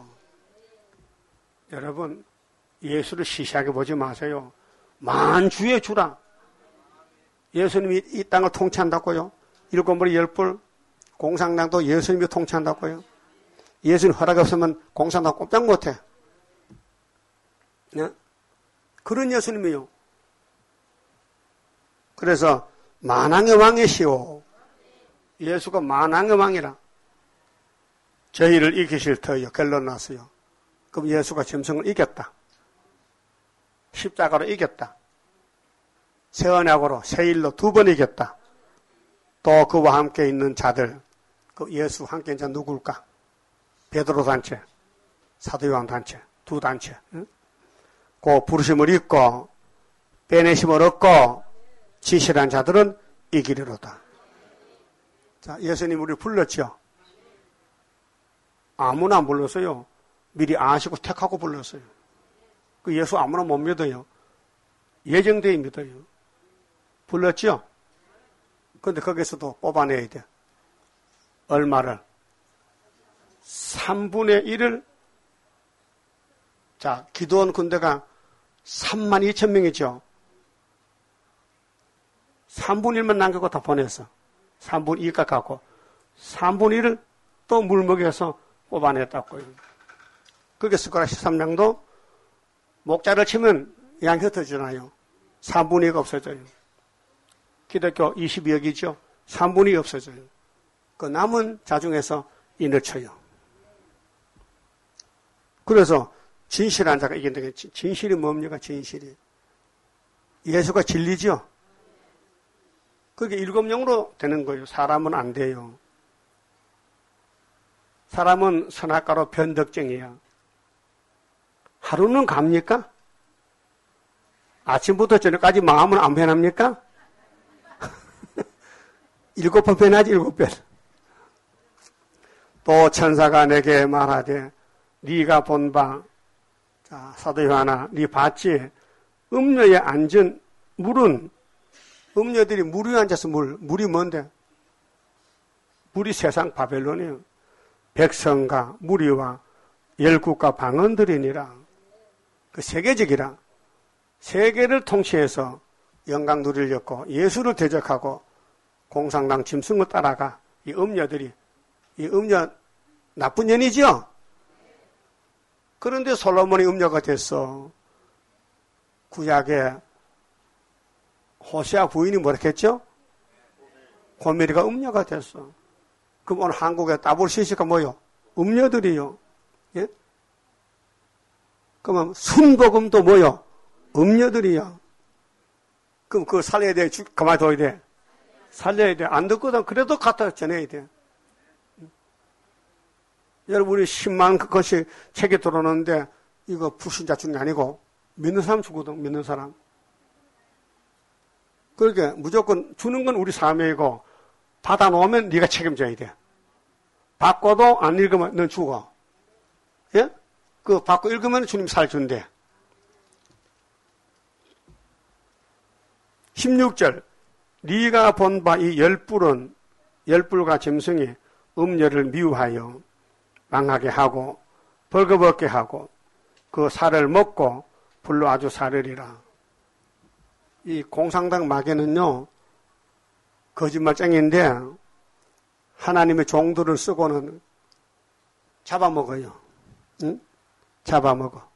여러분, 예수를 시시하게 보지 마세요. 만주에 주라. 예수님이 이 땅을 통치한다고요. 일곱 머리 열 뿔. 공산당도 예수님이 통치한다고요. 예수님 허락 없으면 공산당 꼼짝 못해. 네? 그런 예수님이요. 그래서 만왕의 왕이시오. 예수가 만왕의 왕이라. 저희를 이기실 터이요. 결론 났어요. 그럼 예수가 짐승을 이겼다. 십자가로 이겼다. 새 언약으로 새 일로 두 번 이겼다. 또 그와 함께 있는 자들, 그 예수 함께 있는 자 누굴까? 베드로 단체, 사도 요한 단체, 두 단체. 응? 그 부르심을 입고 빼내심을 얻고 지실한 자들은 이기리로다. 자, 예수님 우리 불렀죠? 아무나 안 불렀어요. 미리 아시고 택하고 불렀어요. 그 예수 아무나 못 믿어요. 예정되어 믿어요. 불렀죠? 근데 거기서도 뽑아내야 돼. 얼마를? 삼분의 일을, 자, 기도원 군대가 삼만 이천 명이죠. 삼분의 일만 남기고 다 보냈어. 삼분의 이 깎았고, 삼분의 일을 또 물 먹여서 뽑아냈다고요. 그게 숟가락 십삼 장도 목자를 치면 양이 흩어지나요? 삼분의 이가 없어져요. 기독교 이십이억이죠. 삼분의 이 없어져요. 그 남은 자중에서 인을 쳐요. 그래서 진실한 자가 이긴다. 진실이 뭡니까? 진실이. 예수가 진리죠? 그게 일곱 영으로 되는 거예요. 사람은 안 돼요. 사람은 선악과로 변덕쟁이야. 하루는 갑니까? 아침부터 저녁까지 마음은 안 변합니까? 일곱 번 변하지, 일곱 번. 또 천사가 내게 말하되, 네가 본 바, 자, 사도 요한아, 네 봤지? 음녀에 앉은 물은, 음녀들이 물 위에 앉아서 물, 물이 뭔데? 물이 세상 바벨론이에요. 백성과 무리와 열국과 방언들이니라. 그 세계적이라. 세계를 통치해서 영광 누리려고 예수를 대적하고 공산당 짐승을 따라가. 이 음녀들이, 이 음녀 나쁜 년이죠? 그런데 솔로몬이 음녀가 됐어. 구약에 호세아 부인이 뭐라 했죠? 고멜이가 음녀가 됐어. 그럼 오늘 한국에 따블시시가 뭐요? 음녀들이요. 예? 그러면 순복음도 뭐요? 음녀들이요. 그럼 그걸 살려야 돼? 그만둬야 돼? 살려야 돼. 안 듣거든. 그래도 갖다 전해야 돼. 여러분이 십만 것이 책에 들어오는데 이거 불신자 중이 아니고 믿는 사람 주거든. 믿는 사람. 그러니까 무조건 주는 건 우리 사명이고 받아놓으면 네가 책임져야 돼. 받고도 안 읽으면 넌 죽어. 예? 그 받고 읽으면 주님 살 준대. 십육 절 네가 본 바 이 열불은 열불과 짐승이 음녀를 미워하여 망하게 하고 벌거벗게 하고 그 살을 먹고 불로 아주 사르리라. 이 공산당 마귀는요 거짓말쟁이인데 하나님의 종들을 쓰고는 잡아먹어요. 응? 잡아먹어.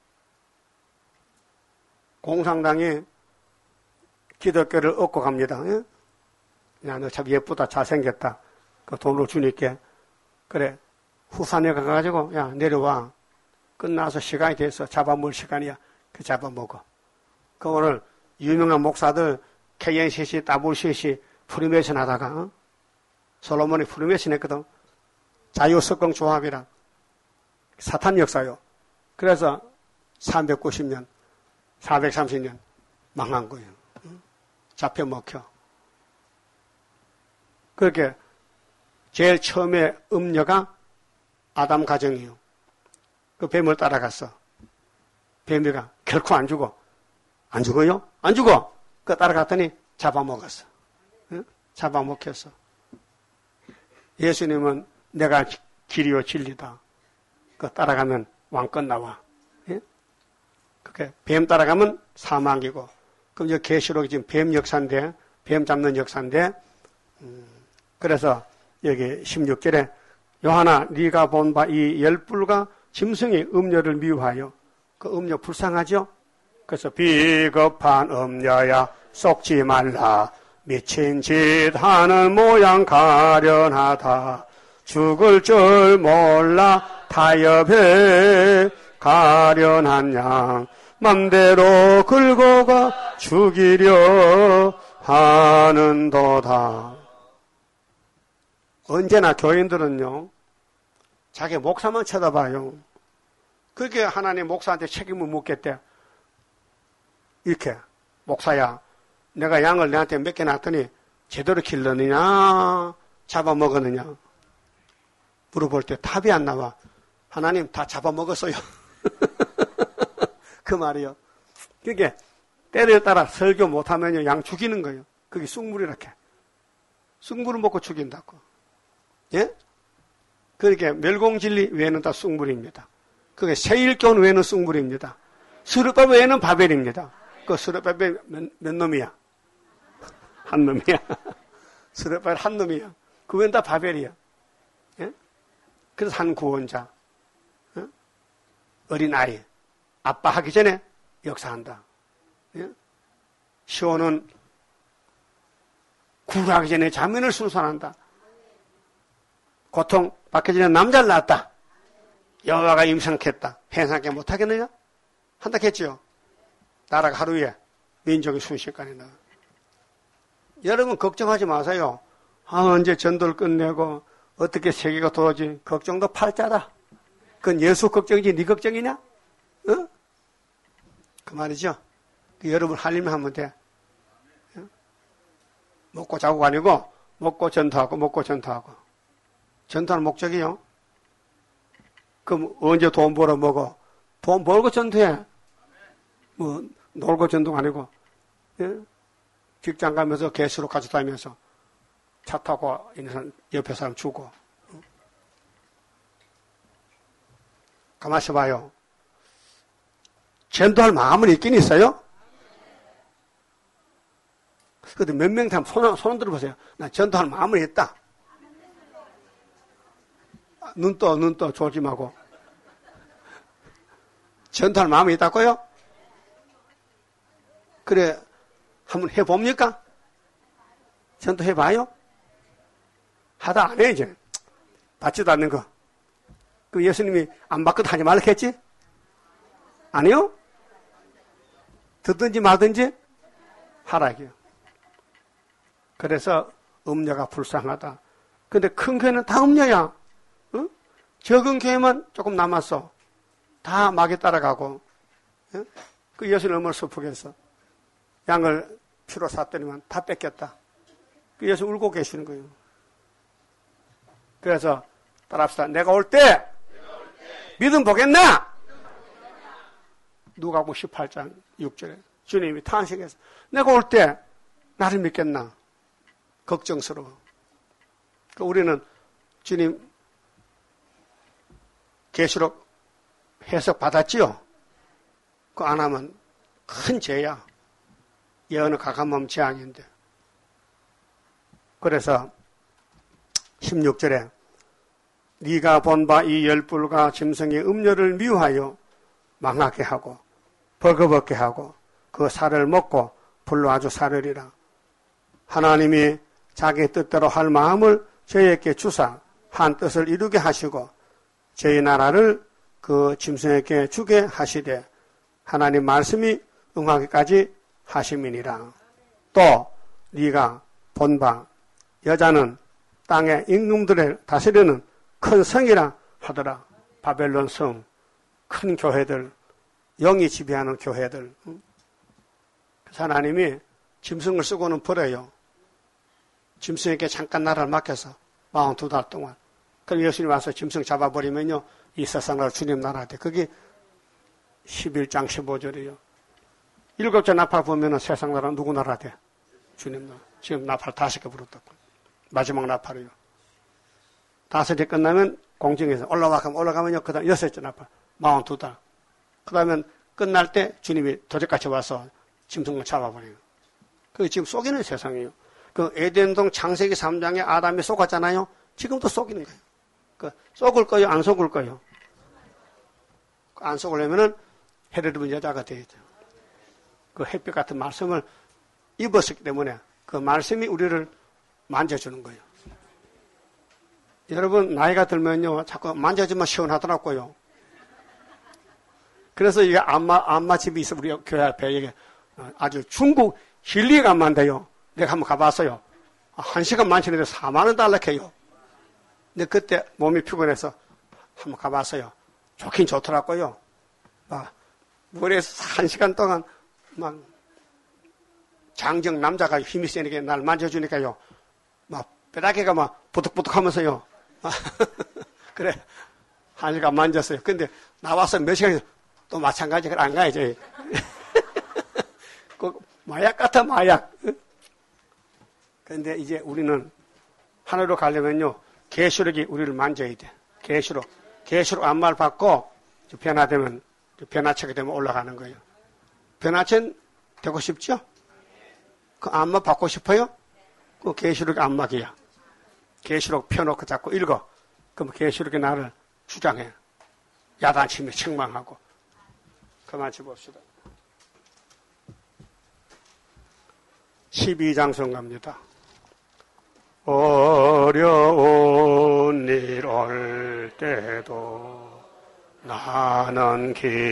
공산당이 기독교를 얻고 갑니다. 응? 야, 너 참 예쁘다, 잘생겼다. 그 돈을 주니까. 그래. 후산에 가가지고, 야, 내려와. 끝나서 시간이 돼서 잡아먹을 시간이야. 그 잡아먹어. 그 오늘 유명한 목사들, 케이엔씨씨, 더블유씨씨, 프리메이션 하다가, 어? 솔로몬이 프리메이션 했거든. 자유석공 조합이라. 사탄 역사요. 그래서 삼백구십 년, 사백삼십 년 망한 거예요. 잡혀 먹혀. 그렇게 제일 처음에 음녀가 아담 가정이요. 그 뱀을 따라갔어. 뱀이가 결코 안 죽어. 안 죽어요? 안 죽어! 그 따라갔더니 잡아먹었어. 응? 잡아먹혔어. 예수님은 내가 길이요 진리다. 그 따라가면 왕권 나와. 예? 그렇게 뱀 따라가면 사망이고. 그럼 이제 계시록이 지금 뱀 역사인데, 뱀 잡는 역사인데, 음, 그래서 여기 십육 절에 요한아, 네가 본 바 이 열불과 짐승이 음녀를 미워하여. 그 음녀 불쌍하죠? 그래서 비겁한 음녀야 속지 말라. 미친 짓 하는 모양 가련하다. 죽을 줄 몰라 타협해 가련한 양 맘대로 긁어가 죽이려 하는도다. 언제나 교인들은요 자기 목사만 쳐다봐요. 그렇게 하나님 목사한테 책임을 묻겠대. 이렇게 목사야 내가 양을 내한테 몇 개 놨더니 제대로 길렀느냐 잡아먹었느냐? 물어볼 때 답이 안 나와. 하나님 다 잡아먹었어요. 그 말이요. 그게 때를 따라 설교 못하면요 양 죽이는 거예요. 그게 쑥물이라게. 쑥물을 먹고 죽인다고. 예? 그러니까 멸공진리 외에는 다 쑥물입니다. 그게 세일교훈 외에는 쑥물입니다. 스룹밥 외에는 바벨입니다. 그 스룹밥이 몇, 몇 놈이야? 한 놈이야. 스룹밥 한 놈이야. 그 외에는 다 바벨이야. 예? 그래서 한 구원자. 예? 어린아이. 아빠 하기 전에 역사한다. 예? 시온은 구하기 전에 자면을 순산한다. 고통 받기 전에 남자를 낳았다. 여호와가 임상했다. 행상케 못하겠느냐? 한다 했지요. 나라가 하루에 민족이 순식간에 나와. 여러분 걱정하지 마세요. 아, 언제 전도를 끝내고 어떻게 세계가 돌아오지? 걱정도 팔자다. 그건 예수 걱정이지 네 걱정이냐? 어? 그 말이죠. 그 여러분 할 일만 하면 돼. 어? 먹고 자고 아니고 먹고 전도하고 먹고 전도하고. 전도하는 목적이요. 그럼 언제 돈 벌어 먹어? 돈 벌고 전도해. 뭐 놀고 전도가 아니고. 예? 직장 가면서 개수로 가져다니면서 차 타고 있는 사람, 옆에 사람 주고. 어? 가만히 있어봐요. 전도할 마음은 있긴 있어요? 근데 몇 명 다 손, 손 들어보세요. 나 전도할 마음은 있다. 눈 떠, 눈 떠, 조심하고. 전도할 마음이 있다고요? 그래, 한번 해봅니까? 전도 해봐요? 하다 안 해, 이제. 받지도 않는 거. 그 예수님이 안 받거든 하지 말라 했지? 아니요? 듣든지 말든지 하라기요. 그래서 음녀가 불쌍하다. 근데 큰 교회는 다 음녀야. 응? 적은 교회만 조금 남았어. 다 막에 따라가고. 응? 그 예수님 얼마나 슬프겠어. 양을 피로 샀더니만 다 뺏겼다. 그 예수 울고 계시는 거예요. 그래서 따라합시다. 내가 올 때 믿음 보겠나? 누가복음 십팔 장 육 절에 주님이 탄식해서 내가 올 때 나를 믿겠나? 걱정스러워. 그 우리는 주님 계시록 해석 받았지요? 그거 안 하면 큰 죄야. 예언을 가감하면 재앙인데. 그래서 십육 절에 네가 본 바 이 열불과 짐승의 음료를 미워하여 망하게 하고 벌거벗게 하고 그 살을 먹고 불로 아주 사르리라. 하나님이 자기 뜻대로 할 마음을 저희에게 주사 한 뜻을 이루게 하시고 저희 나라를 그 짐승에게 주게 하시되 하나님 말씀이 응하기까지 하심이니라. 또 네가 본 바 여자는 땅의 임금들을 다스리는 큰 성이라 하더라. 바벨론 성, 큰 교회들, 영이 지배하는 교회들. 그래서 하나님이 짐승을 쓰고는 버려요. 짐승에게 잠깐 나라를 맡겨서 마흔두 달 동안. 그럼 예수님 와서 짐승 잡아버리면요. 이 세상으로 주님 나라 돼. 그게 십일 장 십오 절이에요. 일곱째 나팔 보면은 세상 나라 누구 나라 돼? 주님 나라. 지금 나팔 다섯 개 불었다고. 마지막 나팔이요. 다섯째 끝나면 공중에서 올라와 가면 올라가면요. 그 다음 여섯째 나팔. 마흔두 달. 그 다음에 끝날 때 주님이 도적같이 와서 짐승을 잡아버려요. 그게 지금 속이는 세상이에요. 그 에덴동 창세기 삼 장에 아담이 속았잖아요. 지금도 속이는 거예요. 그 속을 거요, 안 속을 거요? 안 속으려면은 해를 입은 여자가 돼야 돼요. 그 햇빛 같은 말씀을 입었기 때문에 그 말씀이 우리를 만져주는 거예요. 여러분 나이가 들면요 자꾸 만져주면 시원하더라고요. 그래서 이게 안마 안마 집이 있어 우리 교회 앞에 이게 아주 중국 힐리가 안마인데요. 내가 한번 가봤어요. 한 시간 만지는데 사만 원 달라해요. 근데 그때 몸이 피곤해서 한번 가봤어요. 좋긴 좋더라고요. 막 물에서 한 시간 동안 막 장정 남자가 힘이 세니까 날 만져주니까요. 막 뼈다귀가 막 부득부득 하면서요. 그래. 한 시간 만졌어요. 근데 나와서 몇 시간이 또 마찬가지가 안 가야죠. 그 마약 같아, 마약. 근데 이제 우리는 하늘로 가려면요. 계시록이 우리를 만져야 돼. 계시록. 계시록 안마를 받고 변화되면, 변화체가 되면 올라가는 거예요. 변화체는 되고 싶죠? 그 안마 받고 싶어요? 그 계시록 안마기야. 계시록 펴놓고 자꾸 읽어. 그럼 계시록이 나를 주장해. 야단치며 책망하고. 그만 집읍시다. 십이 장성 갑니다. 어려운 일 올 때도 나는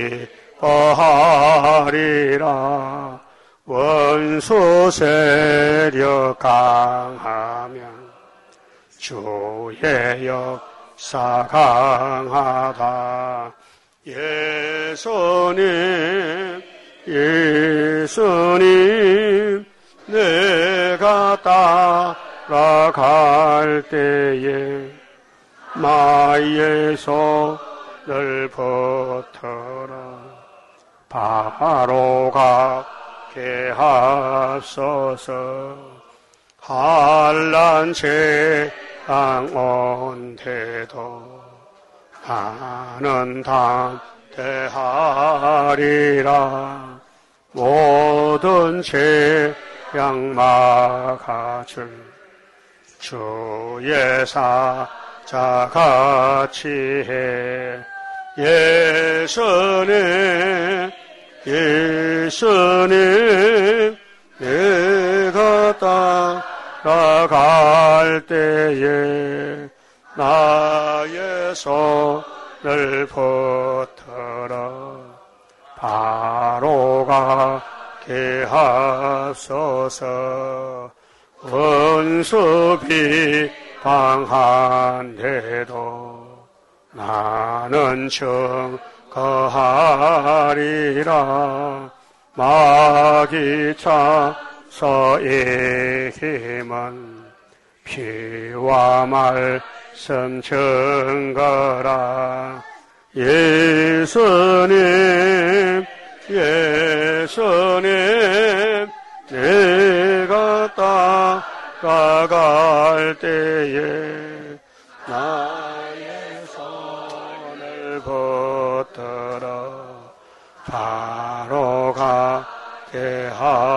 기뻐하리라. 원수 세력 강하면 주의 역사 강하다. 예수님 예수님 내가 따라갈 때에 나의 손을 붙들어 바로 가게 하소서. 한란 재앙 온데도 나는 담대하리라. 모든 재앙 막아줄 주의 사자같이 해. 예수님 예수님 내가 따라갈 때에 나의 손을 붙들어 바로 가게 하소서. 원수 비방한데도 나는 증거하리라. 마귀 차서의 힘은 피와 말씀 증거라. 예수님 예수님 내가 따라갈 때에 나의 손을 붙들어 바로 가게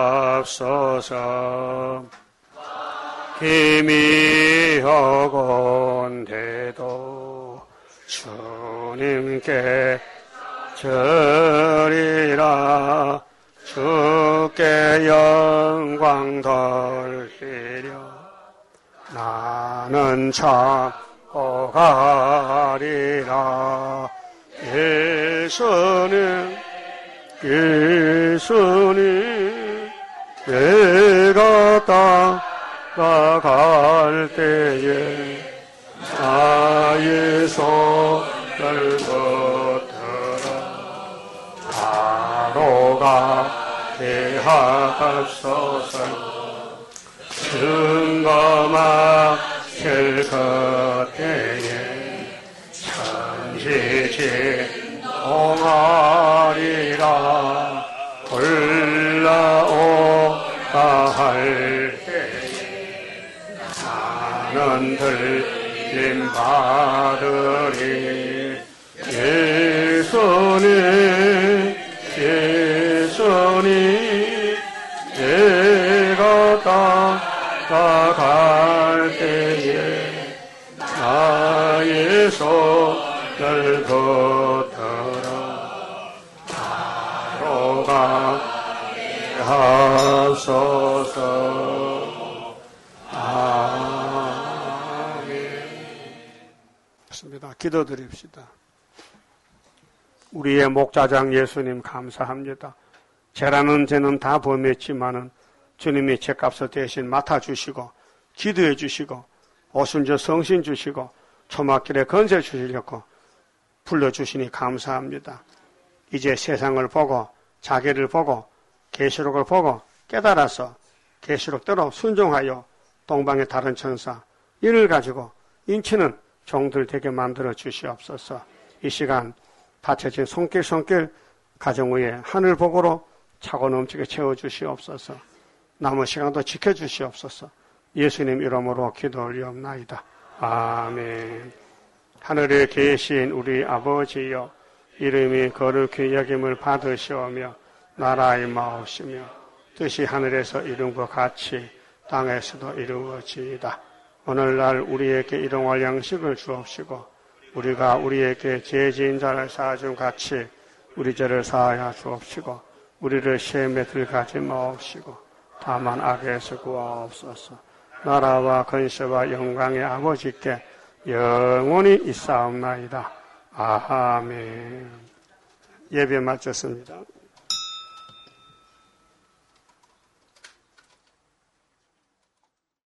하소서. 힘이 어건데도 주님께 절이라. 주께 영광 돌리려 나는 참고가리라. 예수님 예수님 내가 따라갈 때에 나의 손을 붙들어 바로 가게 하소서. 증거 마칠 그때에 천지지 동하리라. 올라오다 할 때에 나는 들림 받으리. 예수님 예수님 내가 따라갈 때에 나의 손을 붙들어 바로 가게 하소서. 아멘. 좋습니다. 기도드립시다. 우리의 목자장 예수님 감사합니다. 죄라는 죄는 다 범했지만은 주님이 죄값을 대신 맡아주시고 기도해 주시고 오순절 성신 주시고 초막길에 건설 주시려고 불러주시니 감사합니다. 이제 세상을 보고 자기를 보고 계시록을 보고 깨달아서 계시록대로 순종하여 동방의 다른 천사 이를 가지고 인치는 종들 되게 만들어 주시옵소서. 이 시간 받쳐진 손길 손길 가정 위에 하늘 복으로 차고 넘치게 채워 주시옵소서. 남은 시간도 지켜 주시옵소서. 예수님 이름으로 기도 올리옵나이다. 아멘. 하늘에 계신 우리 아버지여, 이름이 거룩히 여김을 받으시오며 나라의 마옵시며 뜻이 하늘에서 이룬 것 같이 땅에서도 이루어지이다. 오늘날 우리에게 일용할 양식을 주옵시고 우리가 우리에게 죄 지은 자를 사하준 같이 우리 죄를 사하여 주옵시고 우리를 시험에 들어가지 마옵시고 다만 악에서 구하옵소서. 나라와 권세와 영광의 아버지께 영원히 있사옵나이다. 아멘. 예배 마쳤습니다.